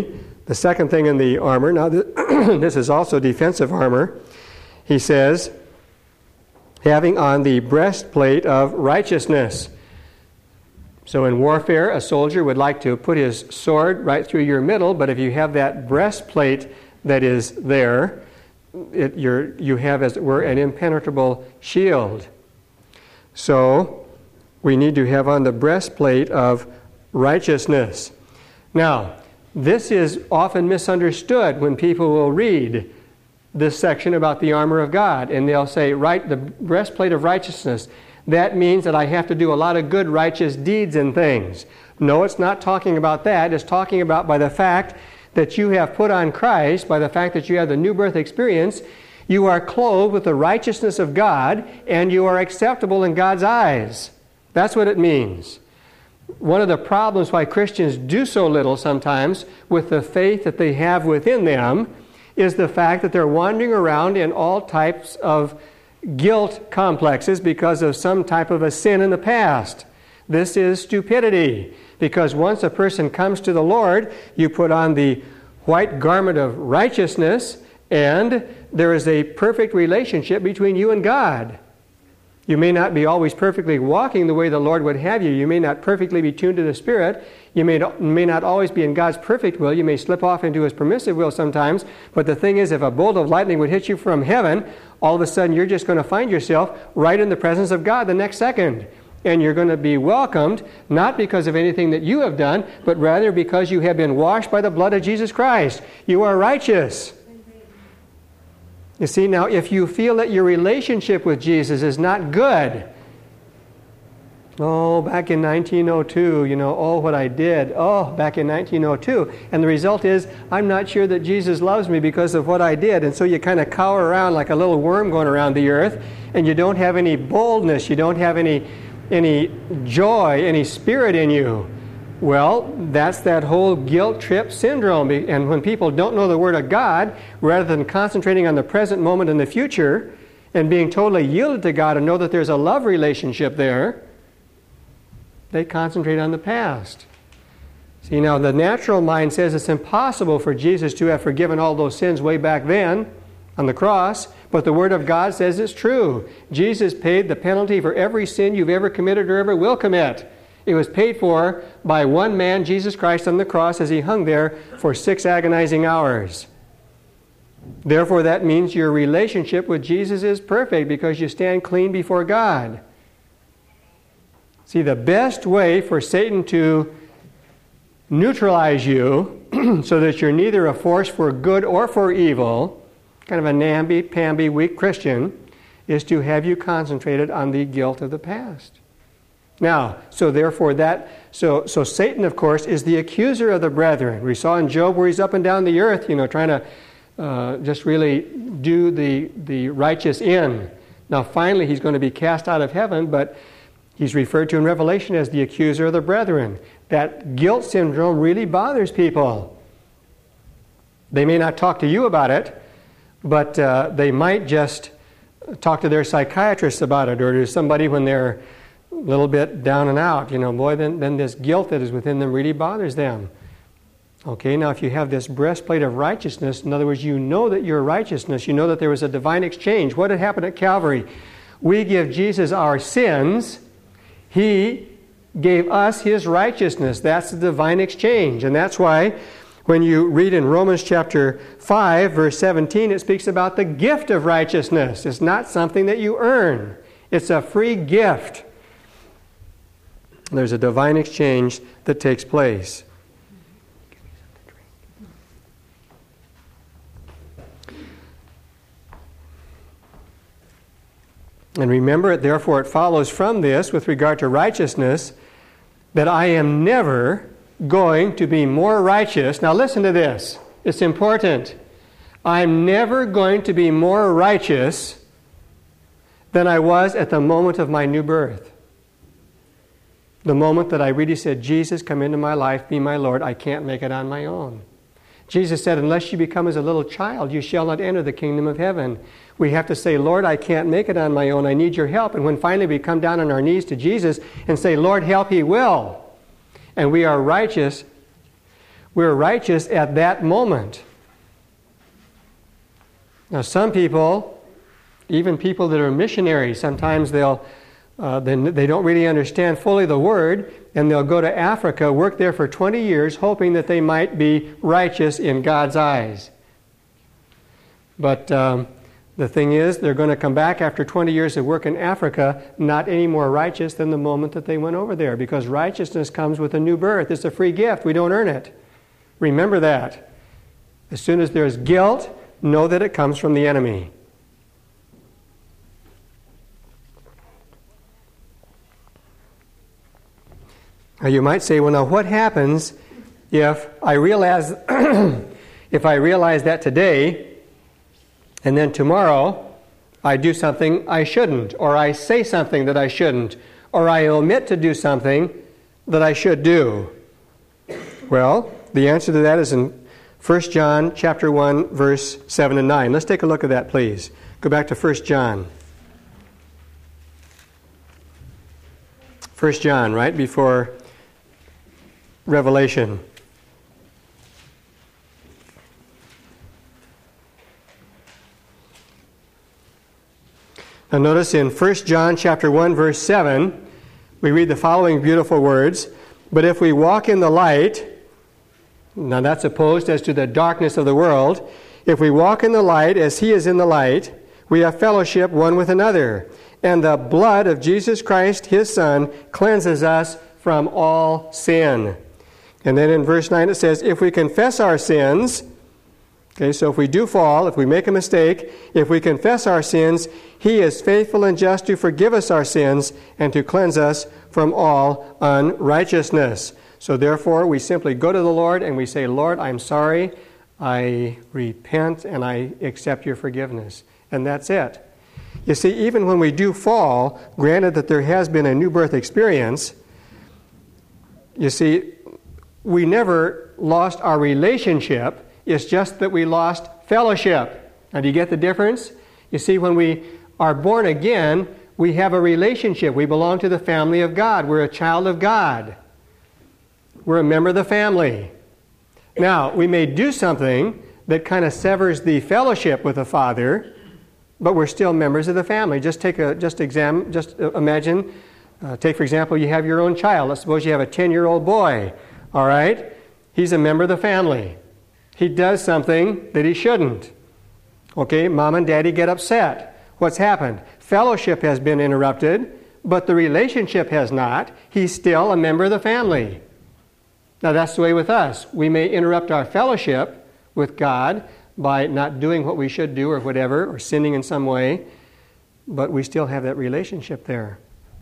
The second thing in the armor, now this is also defensive armor, he says, having on the breastplate of righteousness. So in warfare, a soldier would like to put his sword right through your middle, but if you have that breastplate that is there, you have, as it were, an impenetrable shield. So we need to have on the breastplate of righteousness. Now, this is often misunderstood when people will read this section about the armor of God, and they'll say, right, the breastplate of righteousness. That means that I have to do a lot of good, righteous deeds and things. No, it's not talking about that. It's talking about by the fact that you have put on Christ, by the fact that you have the new birth experience, you are clothed with the righteousness of God, and you are acceptable in God's eyes. That's what it means. One of the problems why Christians do so little sometimes with the faith that they have within them is the fact that they're wandering around in all types of guilt complexes because of some type of a sin in the past. This is stupidity, because once a person comes to the Lord, you put on the white garment of righteousness, and there is a perfect relationship between you and God. You may not be always perfectly walking the way the Lord would have you. You may not perfectly be tuned to the Spirit. You may not always be in God's perfect will. You may slip off into His permissive will sometimes. But the thing is, if a bolt of lightning would hit you from heaven, all of a sudden you're just going to find yourself right in the presence of God the next second. And you're going to be welcomed, not because of anything that you have done, but rather because you have been washed by the blood of Jesus Christ. You are righteous. You see, now, if you feel that your relationship with Jesus is not good, back in 1902, what I did, back in 1902, and the result is, I'm not sure that Jesus loves me because of what I did, and so you kind of cower around like a little worm going around the earth, and you don't have any boldness, you don't have any joy, any spirit in you. Well, that's that whole guilt trip syndrome. And when people don't know the Word of God, rather than concentrating on the present moment and the future and being totally yielded to God and know that there's a love relationship there, they concentrate on the past. See, now the natural mind says it's impossible for Jesus to have forgiven all those sins way back then on the cross, but the Word of God says it's true. Jesus paid the penalty for every sin you've ever committed or ever will commit. It was paid for by one man, Jesus Christ, on the cross as He hung there for 6 agonizing hours. Therefore, that means your relationship with Jesus is perfect because you stand clean before God. See, the best way for Satan to neutralize you so that you're neither a force for good or for evil, kind of a namby-pamby, weak Christian, is to have you concentrated on the guilt of the past. Now, so Satan, of course, is the accuser of the brethren. We saw in Job where he's up and down the earth, trying to just really do the righteous in. Now, finally, he's going to be cast out of heaven, but he's referred to in Revelation as the accuser of the brethren. That guilt syndrome really bothers people. They may not talk to you about it, but they might just talk to their psychiatrist about it, or to somebody when they're a little bit down and out, then this guilt that is within them really bothers them. Okay, now if you have this breastplate of righteousness, in other words, you know that you're righteousness, you know that there was a divine exchange. What had happened at Calvary? We give Jesus our sins. He gave us His righteousness. That's the divine exchange. And that's why when you read in Romans chapter 5, verse 17, it speaks about the gift of righteousness. It's not something that you earn. It's a free gift. There's a divine exchange that takes place. And remember, therefore, it follows from this, with regard to righteousness, that I am never going to be more righteous. Now listen to this. It's important. I'm never going to be more righteous than I was at the moment of my new birth. The moment that I really said, Jesus, come into my life, be my Lord, I can't make it on my own. Jesus said, unless you become as a little child, you shall not enter the kingdom of heaven. We have to say, Lord, I can't make it on my own. I need your help. And when finally we come down on our knees to Jesus and say, Lord, help, He will. And we are righteous. We're righteous at that moment. Now, some people, even people that are missionaries, sometimes they don't really understand fully the Word, and they'll go to Africa, work there for 20 years, hoping that they might be righteous in God's eyes. But the thing is, they're going to come back after 20 years of work in Africa not any more righteous than the moment that they went over there, because righteousness comes with a new birth. It's a free gift. We don't earn it. Remember that. As soon as there's guilt, know that it comes from the enemy. Now you might say, well, now what happens if I realize that today, and then tomorrow I do something I shouldn't, or I say something that I shouldn't, or I omit to do something that I should do? Well, the answer to that is in 1 John chapter 1, verse 7 and 9. Let's take a look at that, please. Go back to 1 John. 1 John, right before Revelation. Now notice in 1 John chapter 1, verse 7, we read the following beautiful words, "But if we walk in the light," now that's opposed as to the darkness of the world, "if we walk in the light as he is in the light, we have fellowship one with another. And the blood of Jesus Christ, his Son, cleanses us from all sin." And then in verse 9 it says, "If we confess our sins," okay, so if we do fall, if we make a mistake, if we confess our sins, he is faithful and just to forgive us our sins and to cleanse us from all unrighteousness. So therefore, we simply go to the Lord and we say, "Lord, I'm sorry, I repent, and I accept your forgiveness." And that's it. You see, even when we do fall, granted that there has been a new birth experience, you see, we never lost our relationship. It's just that we lost fellowship. Now, do you get the difference? You see, when we are born again, we have a relationship. We belong to the family of God. We're a child of God. We're a member of the family. Now, we may do something that kind of severs the fellowship with the Father, but we're still members of the family. Imagine, take for example, you have your own child. Let's suppose you have a 10-year-old boy. All right? He's a member of the family. He does something that he shouldn't. Okay, mom and daddy get upset. What's happened? Fellowship has been interrupted, but the relationship has not. He's still a member of the family. Now that's the way with us. We may interrupt our fellowship with God by not doing what we should do or whatever, or sinning in some way, but we still have that relationship there.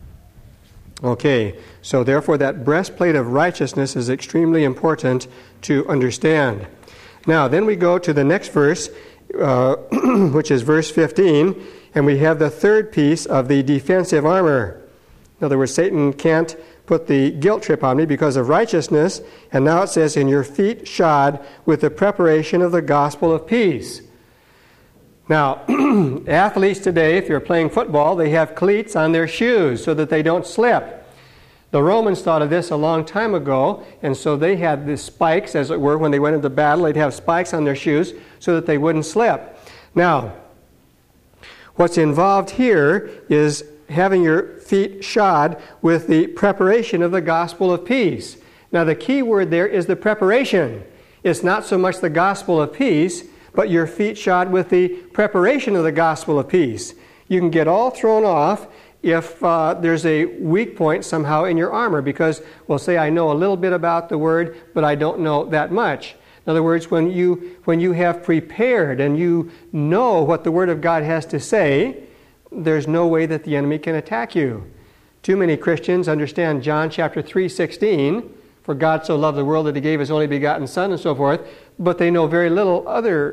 Okay, so therefore that breastplate of righteousness is extremely important to understand. Now, then we go to the next verse, which is verse 15, and we have the third piece of the defensive armor. In other words, Satan can't put the guilt trip on me because of righteousness, and now it says, "in your feet shod with the preparation of the gospel of peace." Now, athletes today, if you're playing football, they have cleats on their shoes so that they don't slip. The Romans thought of this a long time ago, and so they had the spikes, as it were, when they went into battle, they'd have spikes on their shoes so that they wouldn't slip. Now, what's involved here is having your feet shod with the preparation of the gospel of peace. Now, the key word there is the preparation. It's not so much the gospel of peace, but your feet shod with the preparation of the gospel of peace. You can get all thrown off if there's a weak point somehow in your armor, because we'll say, I know a little bit about the Word, but I don't know that much. In other words, when you have prepared and you know what the Word of God has to say, there's no way that the enemy can attack you. Too many Christians understand John chapter 3:16, for God so loved the world that he gave his only begotten Son, and so forth, but they know very little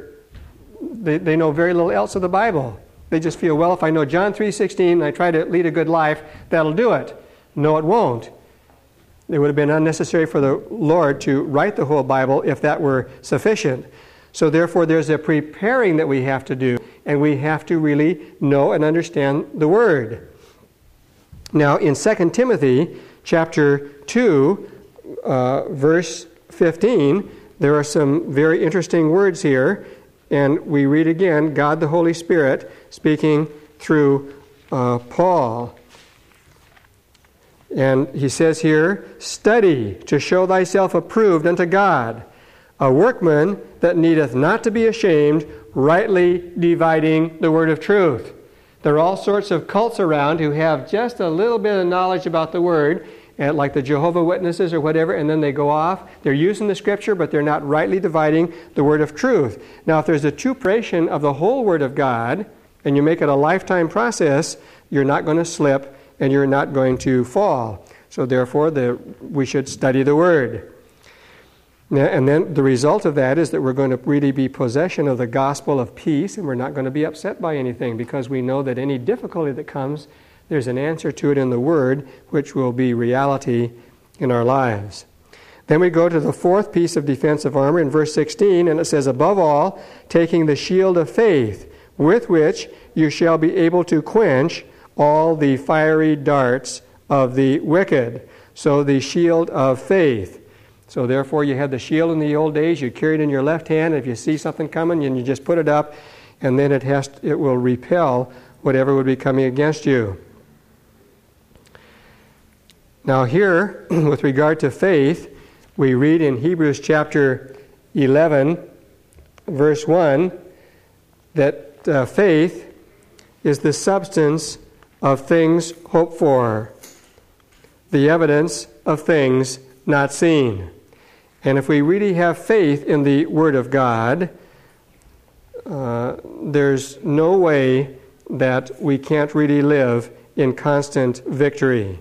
they know very little else of the Bible. They just feel, well, if I know John 3:16 and I try to lead a good life, that'll do it. No, it won't. It would have been unnecessary for the Lord to write the whole Bible if that were sufficient. So therefore, there's a preparing that we have to do, and we have to really know and understand the Word. Now, in 2 Timothy chapter 2, verse 15, There are some very interesting words here, and we read again, God the Holy Spirit speaking through Paul. And he says here, study to show thyself approved unto God, a workman that needeth not to be ashamed, rightly dividing the word of truth. There are all sorts of cults around who have just a little bit of knowledge about the word, and like the Jehovah's Witnesses or whatever, and then they go off. They're using the Scripture, but they're not rightly dividing the word of truth. Now, if there's a true preparation of the whole word of God, and you make it a lifetime process, you're not going to slip, and you're not going to fall. So therefore, we should study the word. And then the result of that is that we're going to really be possession of the gospel of peace, and we're not going to be upset by anything, because we know that any difficulty that comes, there's an answer to it in the Word, which will be reality in our lives. Then we go to the fourth piece of defensive armor in verse 16, and it says, above all, taking the shield of faith, with which you shall be able to quench all the fiery darts of the wicked. So the shield of faith. So therefore, you had the shield in the old days. You carry it in your left hand. If you see something coming, and you just put it up, and then it will repel whatever would be coming against you. Now here, with regard to faith, we read in Hebrews chapter 11, verse 1, that faith is the substance of things hoped for, the evidence of things not seen. And if we really have faith in the Word of God, there's no way that we can't really live in constant victory.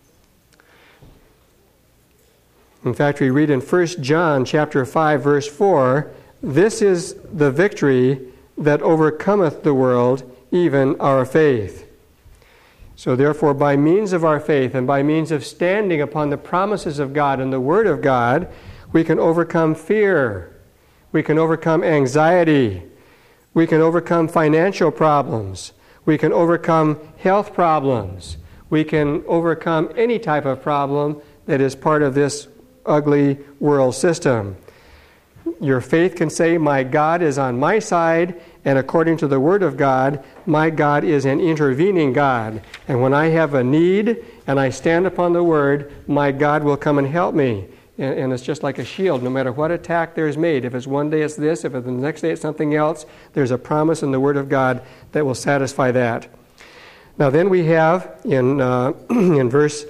In fact, we read in 1 John chapter 5, verse 4, this is the victory that overcometh the world, even our faith. So therefore, by means of our faith and by means of standing upon the promises of God and the Word of God, we can overcome fear. We can overcome anxiety. We can overcome financial problems. We can overcome health problems. We can overcome any type of problem that is part of this ugly world system. Your faith can say, my God is on my side, and according to the Word of God, my God is an intervening God. And when I have a need and I stand upon the Word, my God will come and help me. And it's just like a shield. No matter what attack there's made, if it's one day it's this, if it's the next day it's something else, there's a promise in the Word of God that will satisfy that. Now then we have in verse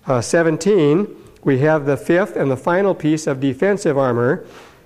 17, we have the fifth and the final piece of defensive armor.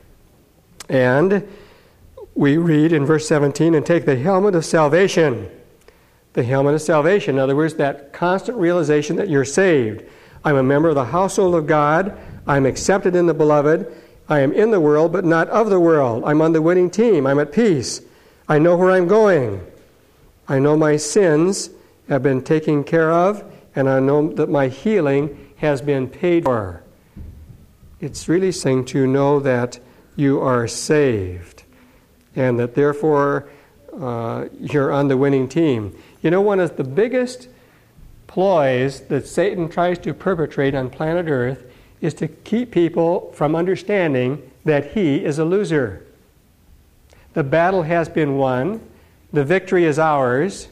And we read in verse 17, and take the helmet of salvation. The helmet of salvation. In other words, that constant realization that you're saved. I'm a member of the household of God. I'm accepted in the beloved. I am in the world, but not of the world. I'm on the winning team. I'm at peace. I know where I'm going. I know my sins have been taken care of, and I know that my healing has been paid for. It's really saying to know that you are saved, and that therefore you're on the winning team. You know, one of the biggest ploys that Satan tries to perpetrate on planet Earth is to keep people from understanding that he is a loser. The battle has been won. The victory is ours.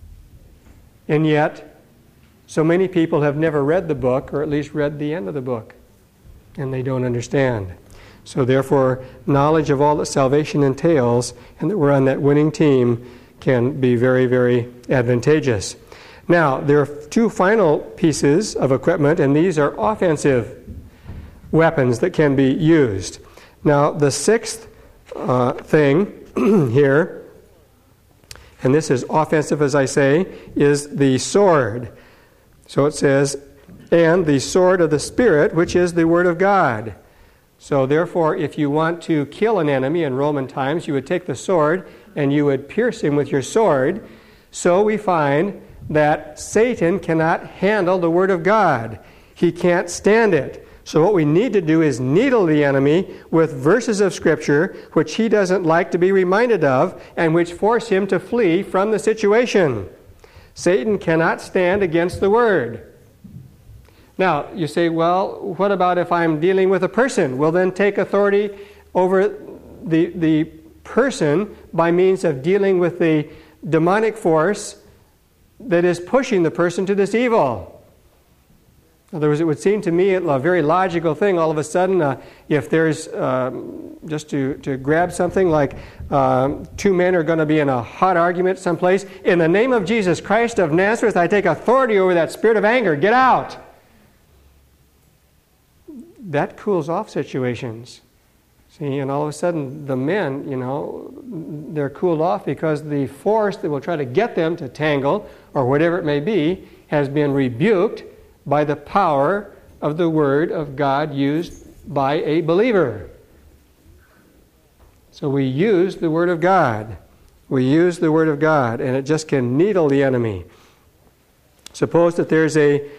And yet, so many people have never read the book, or at least read the end of the book, and they don't understand. So therefore, knowledge of all that salvation entails and that we're on that winning team can be very, very advantageous. Now, there are two final pieces of equipment, and these are offensive weapons that can be used. Now, the sixth thing here, and this is offensive, as I say, is the sword. So it says, and the sword of the Spirit, which is the Word of God. So therefore, if you want to kill an enemy in Roman times, you would take the sword and you would pierce him with your sword. So we find that Satan cannot handle the Word of God. He can't stand it. So what we need to do is needle the enemy with verses of Scripture which he doesn't like to be reminded of and which force him to flee from the situation. Satan cannot stand against the Word. Now, you say, well, what about if I'm dealing with a person? Well, then take authority over the person by means of dealing with the demonic force that is pushing the person to this evil. In other words, it would seem to me a very logical thing all of a sudden, if there's, just to grab something like two men are going to be in a hot argument someplace, in the name of Jesus Christ of Nazareth, I take authority over that spirit of anger, get out. That cools off situations. See, and all of a sudden the men, they're cooled off because the force that will try to get them to tangle, or whatever it may be, has been rebuked by the power of the Word of God used by a believer. So we use the Word of God. We use the Word of God, and it just can needle the enemy. Suppose that there's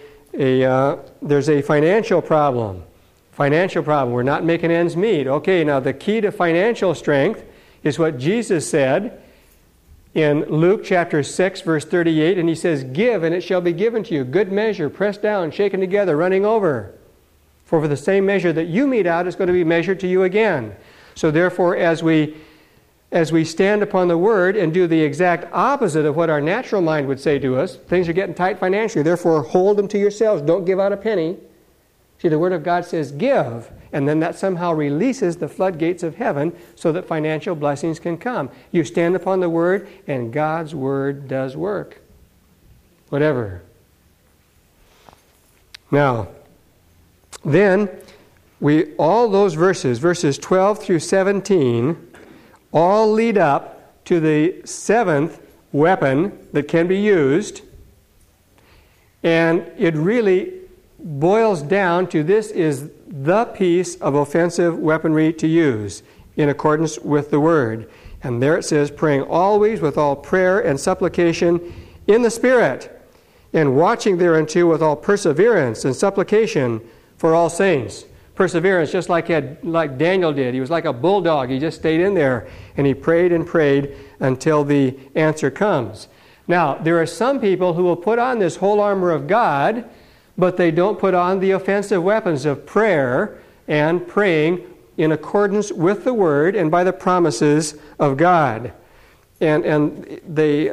a financial problem. We're not making ends meet. Okay, now the key to financial strength is what Jesus said in Luke chapter 6, verse 38, and he says, "Give, and it shall be given to you, good measure, pressed down, shaken together, running over. For the same measure that you mete out is going to be measured to you again." So therefore, as we stand upon the Word and do the exact opposite of what our natural mind would say to us, things are getting tight financially, therefore hold them to yourselves, don't give out a penny. See, the Word of God says give, and then that somehow releases the floodgates of heaven so that financial blessings can come. You stand upon the Word, and God's Word does work. Whatever. Now, then, all those verses 12 through 17, all lead up to the seventh weapon that can be used, and it really boils down to this is the piece of offensive weaponry to use in accordance with the Word. And there it says, praying always with all prayer and supplication in the Spirit, and watching thereunto with all perseverance and supplication for all saints. Perseverance, just like Daniel did. He was like a bulldog. He just stayed in there, and he prayed and prayed until the answer comes. Now, there are some people who will put on this whole armor of God, but they don't put on the offensive weapons of prayer and praying in accordance with the Word and by the promises of God. And they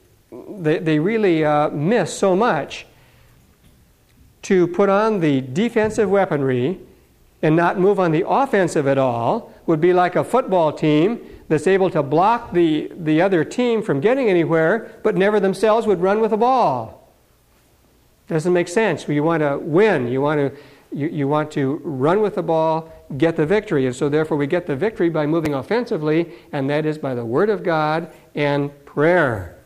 really miss so much. To put on the defensive weaponry and not move on the offensive at all would be like a football team that's able to block the other team from getting anywhere, but never themselves would run with the ball. Doesn't make sense. You want to win. You want to run with the ball, get the victory. And so therefore we get the victory by moving offensively, and that is by the Word of God and prayer.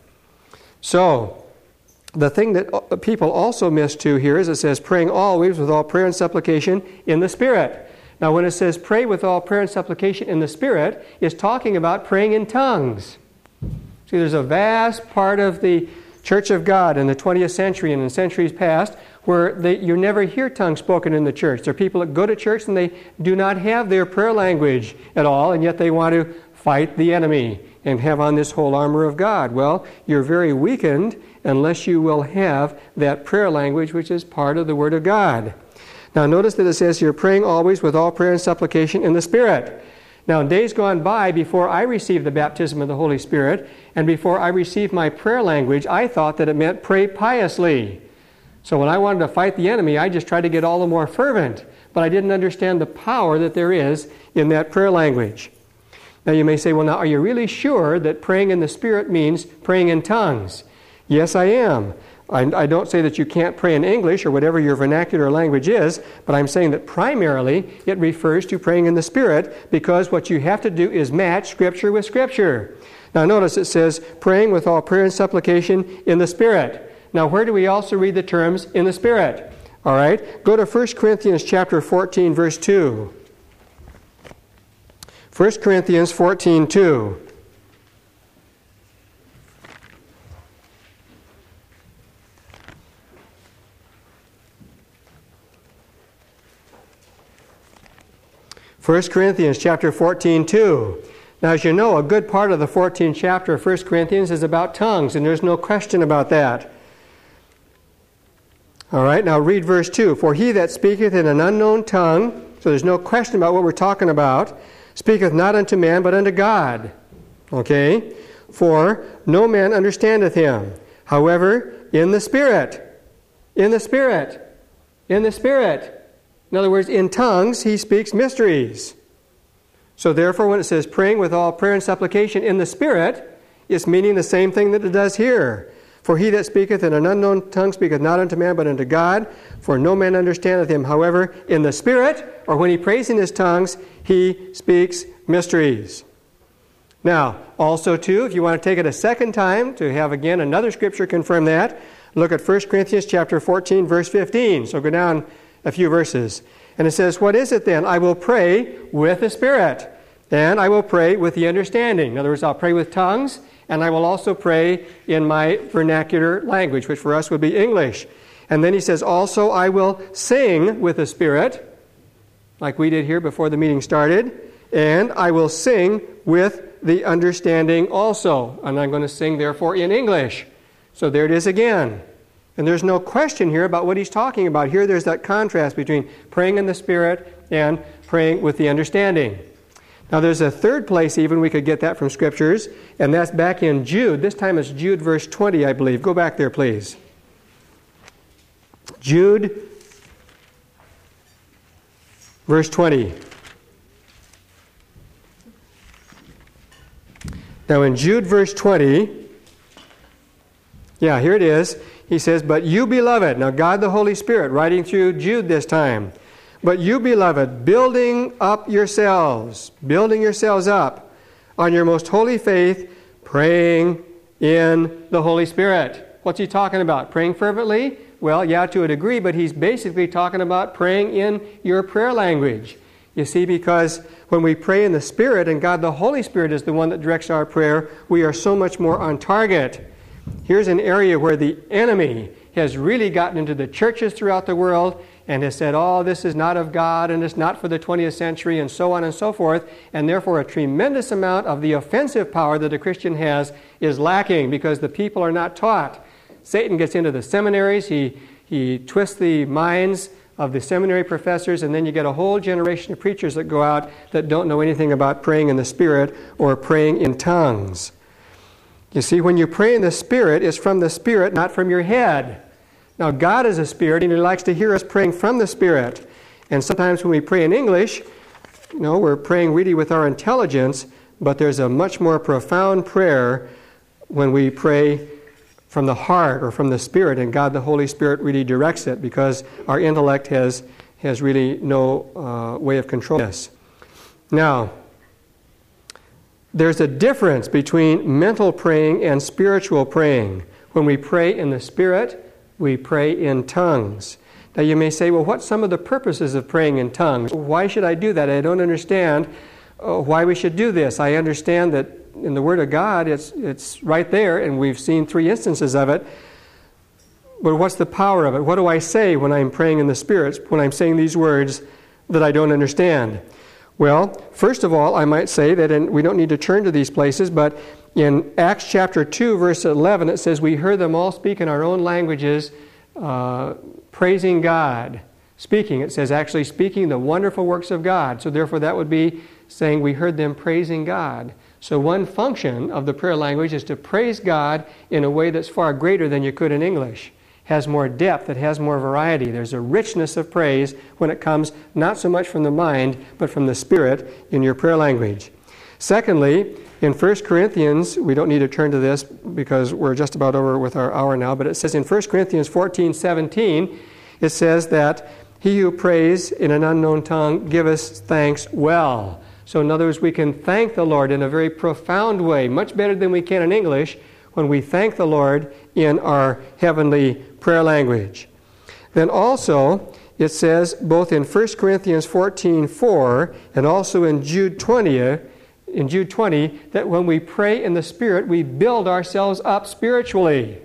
So the thing that people also miss too here is it says praying always with all prayer and supplication in the Spirit. Now when it says pray with all prayer and supplication in the Spirit, it's talking about praying in tongues. See, there's a vast part of the Church of God in the 20th century and in centuries past where you never hear tongues spoken in the church. There are people that go to church and they do not have their prayer language at all, and yet they want to fight the enemy and have on this whole armor of God. Well, you're very weakened unless you will have that prayer language which is part of the Word of God. Now notice that it says here, praying always with all prayer and supplication in the Spirit. Now, in days gone by, before I received the baptism of the Holy Spirit, and before I received my prayer language, I thought that it meant pray piously. So when I wanted to fight the enemy, I just tried to get all the more fervent. But I didn't understand the power that there is in that prayer language. Now you may say, well, now, are you really sure that praying in the Spirit means praying in tongues? Yes, I am. I don't say that you can't pray in English or whatever your vernacular language is, but I'm saying that primarily it refers to praying in the Spirit, because what you have to do is match Scripture with Scripture. Now notice it says, praying with all prayer and supplication in the Spirit. Now where do we also read the terms in the Spirit? All right, go to 1 Corinthians chapter 14, verse 2. 1 Corinthians 14, 2. 1 Corinthians chapter 14, 2. Now, as you know, a good part of the 14th chapter of 1 Corinthians is about tongues, and there's no question about that. All right, now read verse 2. For he that speaketh in an unknown tongue, so there's no question about what we're talking about, speaketh not unto man, but unto God. Okay? For no man understandeth him. However, in the Spirit. In the Spirit. In the Spirit. In other words, in tongues, he speaks mysteries. So therefore, when it says praying with all prayer and supplication in the Spirit, it's meaning the same thing that it does here. For he that speaketh in an unknown tongue speaketh not unto man, but unto God. For no man understandeth him. However, in the Spirit, or when he prays in his tongues, he speaks mysteries. Now, also too, if you want to take it a second time to have again another scripture confirm that, look at 1 Corinthians chapter 14, verse 15. So go down a few verses. And it says, what is it then? I will pray with the Spirit, and I will pray with the understanding. In other words, I'll pray with tongues, and I will also pray in my vernacular language, which for us would be English. And then he says, also I will sing with the Spirit, like we did here before the meeting started, and I will sing with the understanding also. And I'm going to sing, therefore, in English. So there it is again. And there's no question here about what he's talking about. Here there's that contrast between praying in the Spirit and praying with the understanding. Now there's a third place even we could get that from Scriptures, and that's back in Jude. This time it's Jude verse 20, I believe. Go back there, please. Jude verse 20. Now in Jude verse 20, here it is. He says, but you, beloved, now God the Holy Spirit, writing through Jude this time, but you, beloved, building yourselves up on your most holy faith, praying in the Holy Spirit. What's he talking about? Praying fervently? Well, yeah, to a degree, but he's basically talking about praying in your prayer language. You see, because when we pray in the Spirit, and God the Holy Spirit is the one that directs our prayer, we are so much more on target. Here's an area where the enemy has really gotten into the churches throughout the world and has said, oh, this is not of God and it's not for the 20th century and so on and so forth. And therefore a tremendous amount of the offensive power that a Christian has is lacking because the people are not taught. Satan gets into the seminaries. He twists the minds of the seminary professors, and then you get a whole generation of preachers that go out that don't know anything about praying in the Spirit or praying in tongues. You see, when you pray in the Spirit, it's from the Spirit, not from your head. Now, God is a Spirit, and He likes to hear us praying from the Spirit. And sometimes when we pray in English, we're praying really with our intelligence, but there's a much more profound prayer when we pray from the heart or from the Spirit, and God the Holy Spirit really directs it because our intellect has really no way of controlling this. Now, there's a difference between mental praying and spiritual praying. When we pray in the Spirit, we pray in tongues. Now you may say, well, what's some of the purposes of praying in tongues? Why should I do that? I don't understand why we should do this. I understand that in the Word of God, it's right there, and we've seen 3 instances of it. But what's the power of it? What do I say when I'm praying in the Spirit, when I'm saying these words that I don't understand? Well, first of all, I might say that, and we don't need to turn to these places, but in Acts chapter 2, verse 11, it says, we heard them all speak in our own languages, praising God. Speaking, it says actually speaking the wonderful works of God. So therefore that would be saying we heard them praising God. So one function of the prayer language is to praise God in a way that's far greater than you could in English. Has more depth, it has more variety. There's a richness of praise when it comes not so much from the mind, but from the Spirit in your prayer language. Secondly, in 1 Corinthians, we don't need to turn to this because we're just about over with our hour now, but it says in 1 Corinthians 14:17, it says that he who prays in an unknown tongue giveth thanks well. So in other words, we can thank the Lord in a very profound way, much better than we can in English, when we thank the Lord in our heavenly prayer language. Then also, it says both in 1 Corinthians 14:4 and also in Jude 20, that when we pray in the Spirit, we build ourselves up spiritually.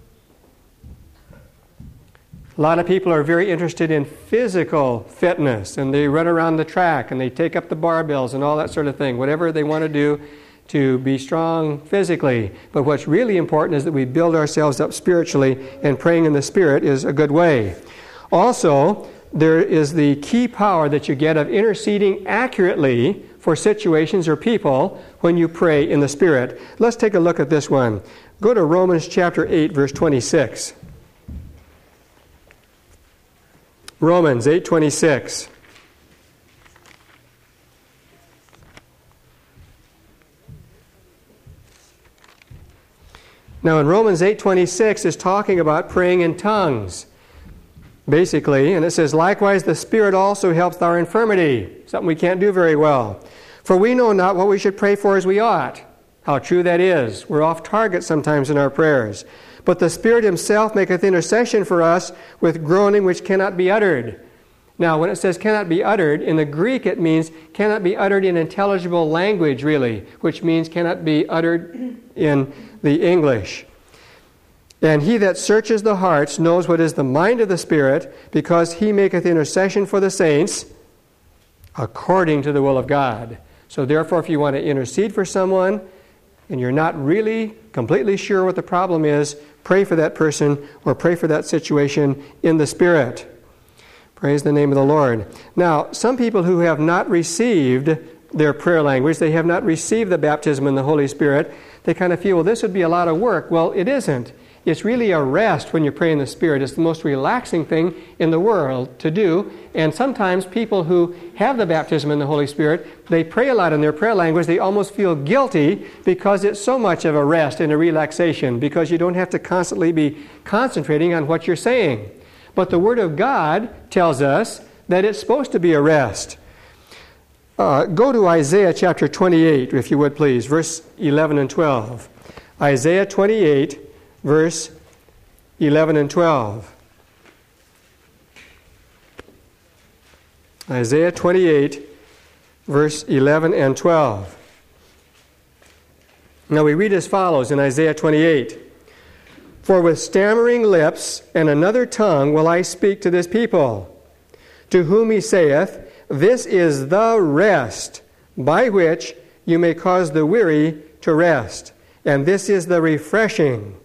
A lot of people are very interested in physical fitness, and they run around the track, and they take up the barbells and all that sort of thing, whatever they want to do to be strong physically. But what's really important is that we build ourselves up spiritually, and praying in the Spirit is a good way. Also, there is the key power that you get of interceding accurately for situations or people when you pray in the Spirit. Let's take a look at this one. Go to Romans chapter 8, verse 26. Romans 8:26. Now in Romans 8:26 is talking about praying in tongues, basically, and it says, likewise the Spirit also helps our infirmity, something we can't do very well. For we know not what we should pray for as we ought. How true that is. We're off target sometimes in our prayers. But the Spirit Himself maketh intercession for us with groaning which cannot be uttered. Now, when it says cannot be uttered, in the Greek it means cannot be uttered in intelligible language, really, which means cannot be uttered in the English. And He that searches the hearts knows what is the mind of the Spirit, because He maketh intercession for the saints according to the will of God. So therefore, if you want to intercede for someone and you're not really completely sure what the problem is, pray for that person or pray for that situation in the Spirit. Praise the name of the Lord. Now, some people who have not received their prayer language, they have not received the baptism in the Holy Spirit, they kind of feel, well, this would be a lot of work. Well, it isn't. It's really a rest when you pray in the Spirit. It's the most relaxing thing in the world to do. And sometimes people who have the baptism in the Holy Spirit, they pray a lot in their prayer language. They almost feel guilty because it's so much of a rest and a relaxation, because you don't have to constantly be concentrating on what you're saying. But the Word of God tells us that it's supposed to be a rest. Go to Isaiah chapter 28, if you would please, verse 11 and 12. Isaiah 28, verse 11 and 12. Isaiah 28, verse 11 and 12. Now we read as follows in Isaiah 28. For with stammering lips and another tongue will I speak to this people, to whom He saith, this is the rest by which you may cause the weary to rest, and this is the refreshing.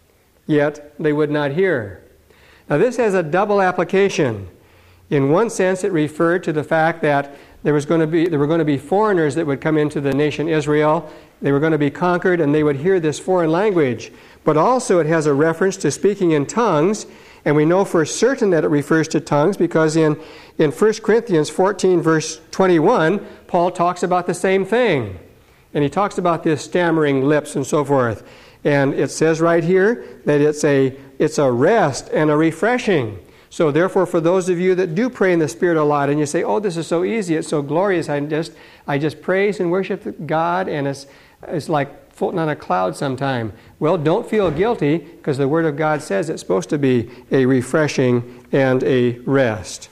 Yet they would not hear. Now this has a double application. In one sense, it referred to the fact that there were going to be foreigners that would come into the nation Israel. They were going to be conquered, and they would hear this foreign language. But also it has a reference to speaking in tongues, and we know for certain that it refers to tongues because in 1 Corinthians 14, verse 21, Paul talks about the same thing. And he talks about this stammering lips and so forth. And it says right here that it's a rest and a refreshing. So therefore, for those of you that do pray in the Spirit a lot, and you say, oh, this is so easy, it's so glorious, I just praise and worship God, and it's like floating on a cloud sometime. Well, don't feel guilty, because the Word of God says it's supposed to be a refreshing and a rest.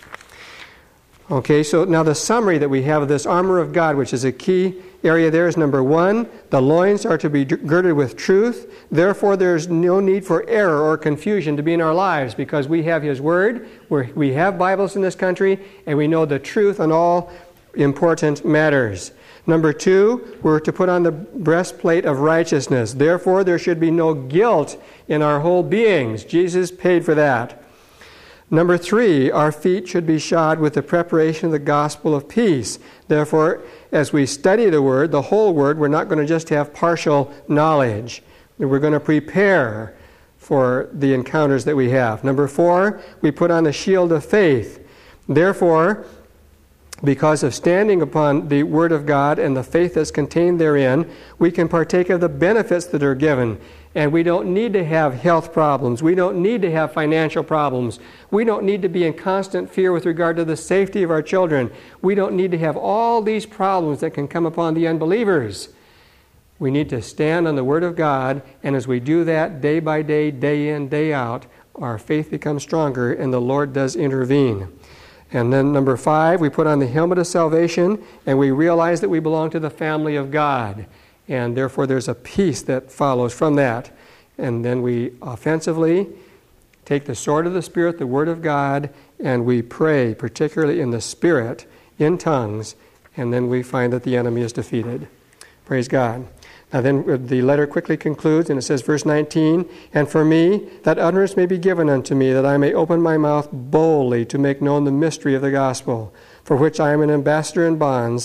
Okay, so now the summary that we have of this armor of God, which is a key area there, is number 1, the loins are to be girded with truth. Therefore, there's no need for error or confusion to be in our lives, because we have His Word, we have Bibles in this country, and we know the truth on all important matters. Number 2, we're to put on the breastplate of righteousness. Therefore, there should be no guilt in our whole beings. Jesus paid for that. Number 3, our feet should be shod with the preparation of the gospel of peace. Therefore, as we study the Word, the whole Word, we're not going to just have partial knowledge. We're going to prepare for the encounters that we have. Number 4, we put on the shield of faith. Therefore, because of standing upon the Word of God and the faith that's contained therein, we can partake of the benefits that are given. And we don't need to have health problems. We don't need to have financial problems. We don't need to be in constant fear with regard to the safety of our children. We don't need to have all these problems that can come upon the unbelievers. We need to stand on the Word of God, and as we do that day by day, day in, day out, our faith becomes stronger and the Lord does intervene. And then number 5, we put on the helmet of salvation, and we realize that we belong to the family of God. And therefore there's a peace that follows from that. And then we offensively take the sword of the Spirit, the Word of God, and we pray, particularly in the Spirit, in tongues, and then we find that the enemy is defeated. Praise God. Now then the letter quickly concludes, and it says, verse 19, and for me, that utterance may be given unto me, that I may open my mouth boldly to make known the mystery of the gospel, for which I am an ambassador in bonds,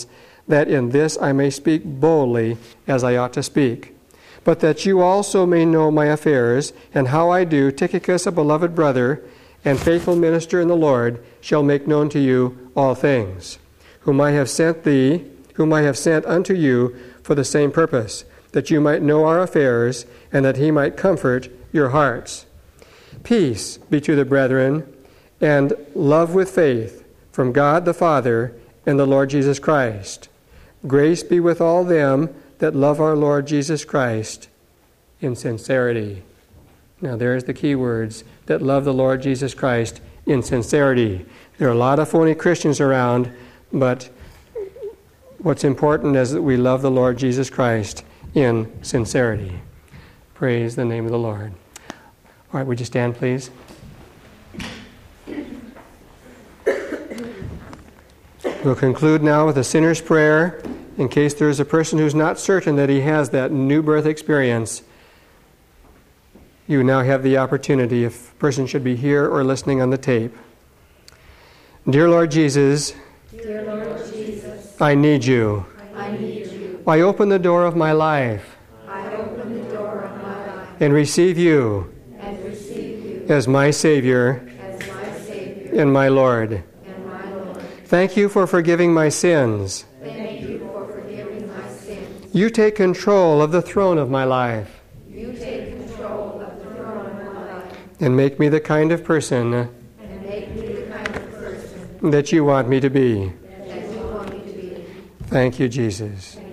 that in this I may speak boldly as I ought to speak. But that you also may know my affairs, and how I do, Tychicus, a beloved brother and faithful minister in the Lord, shall make known to you all things, whom I have sent unto you for the same purpose, that you might know our affairs, and that he might comfort your hearts. Peace be to the brethren, and love with faith from God the Father and the Lord Jesus Christ. Grace be with all them that love our Lord Jesus Christ in sincerity. Now there's the key words, that love the Lord Jesus Christ in sincerity. There are a lot of phony Christians around, but what's important is that we love the Lord Jesus Christ in sincerity. Praise the name of the Lord. All right, would you stand, please? We'll conclude now with a sinner's prayer in case there's a person who's not certain that he has that new birth experience. You now have the opportunity, if a person should be here or listening on the tape. Dear Lord Jesus, I need you. I open the door of my life and receive you as my Savior and my Lord. Thank you for forgiving my sins. You take control of the throne of my life. And make me the kind of person that you want me to be. Thank you, Jesus.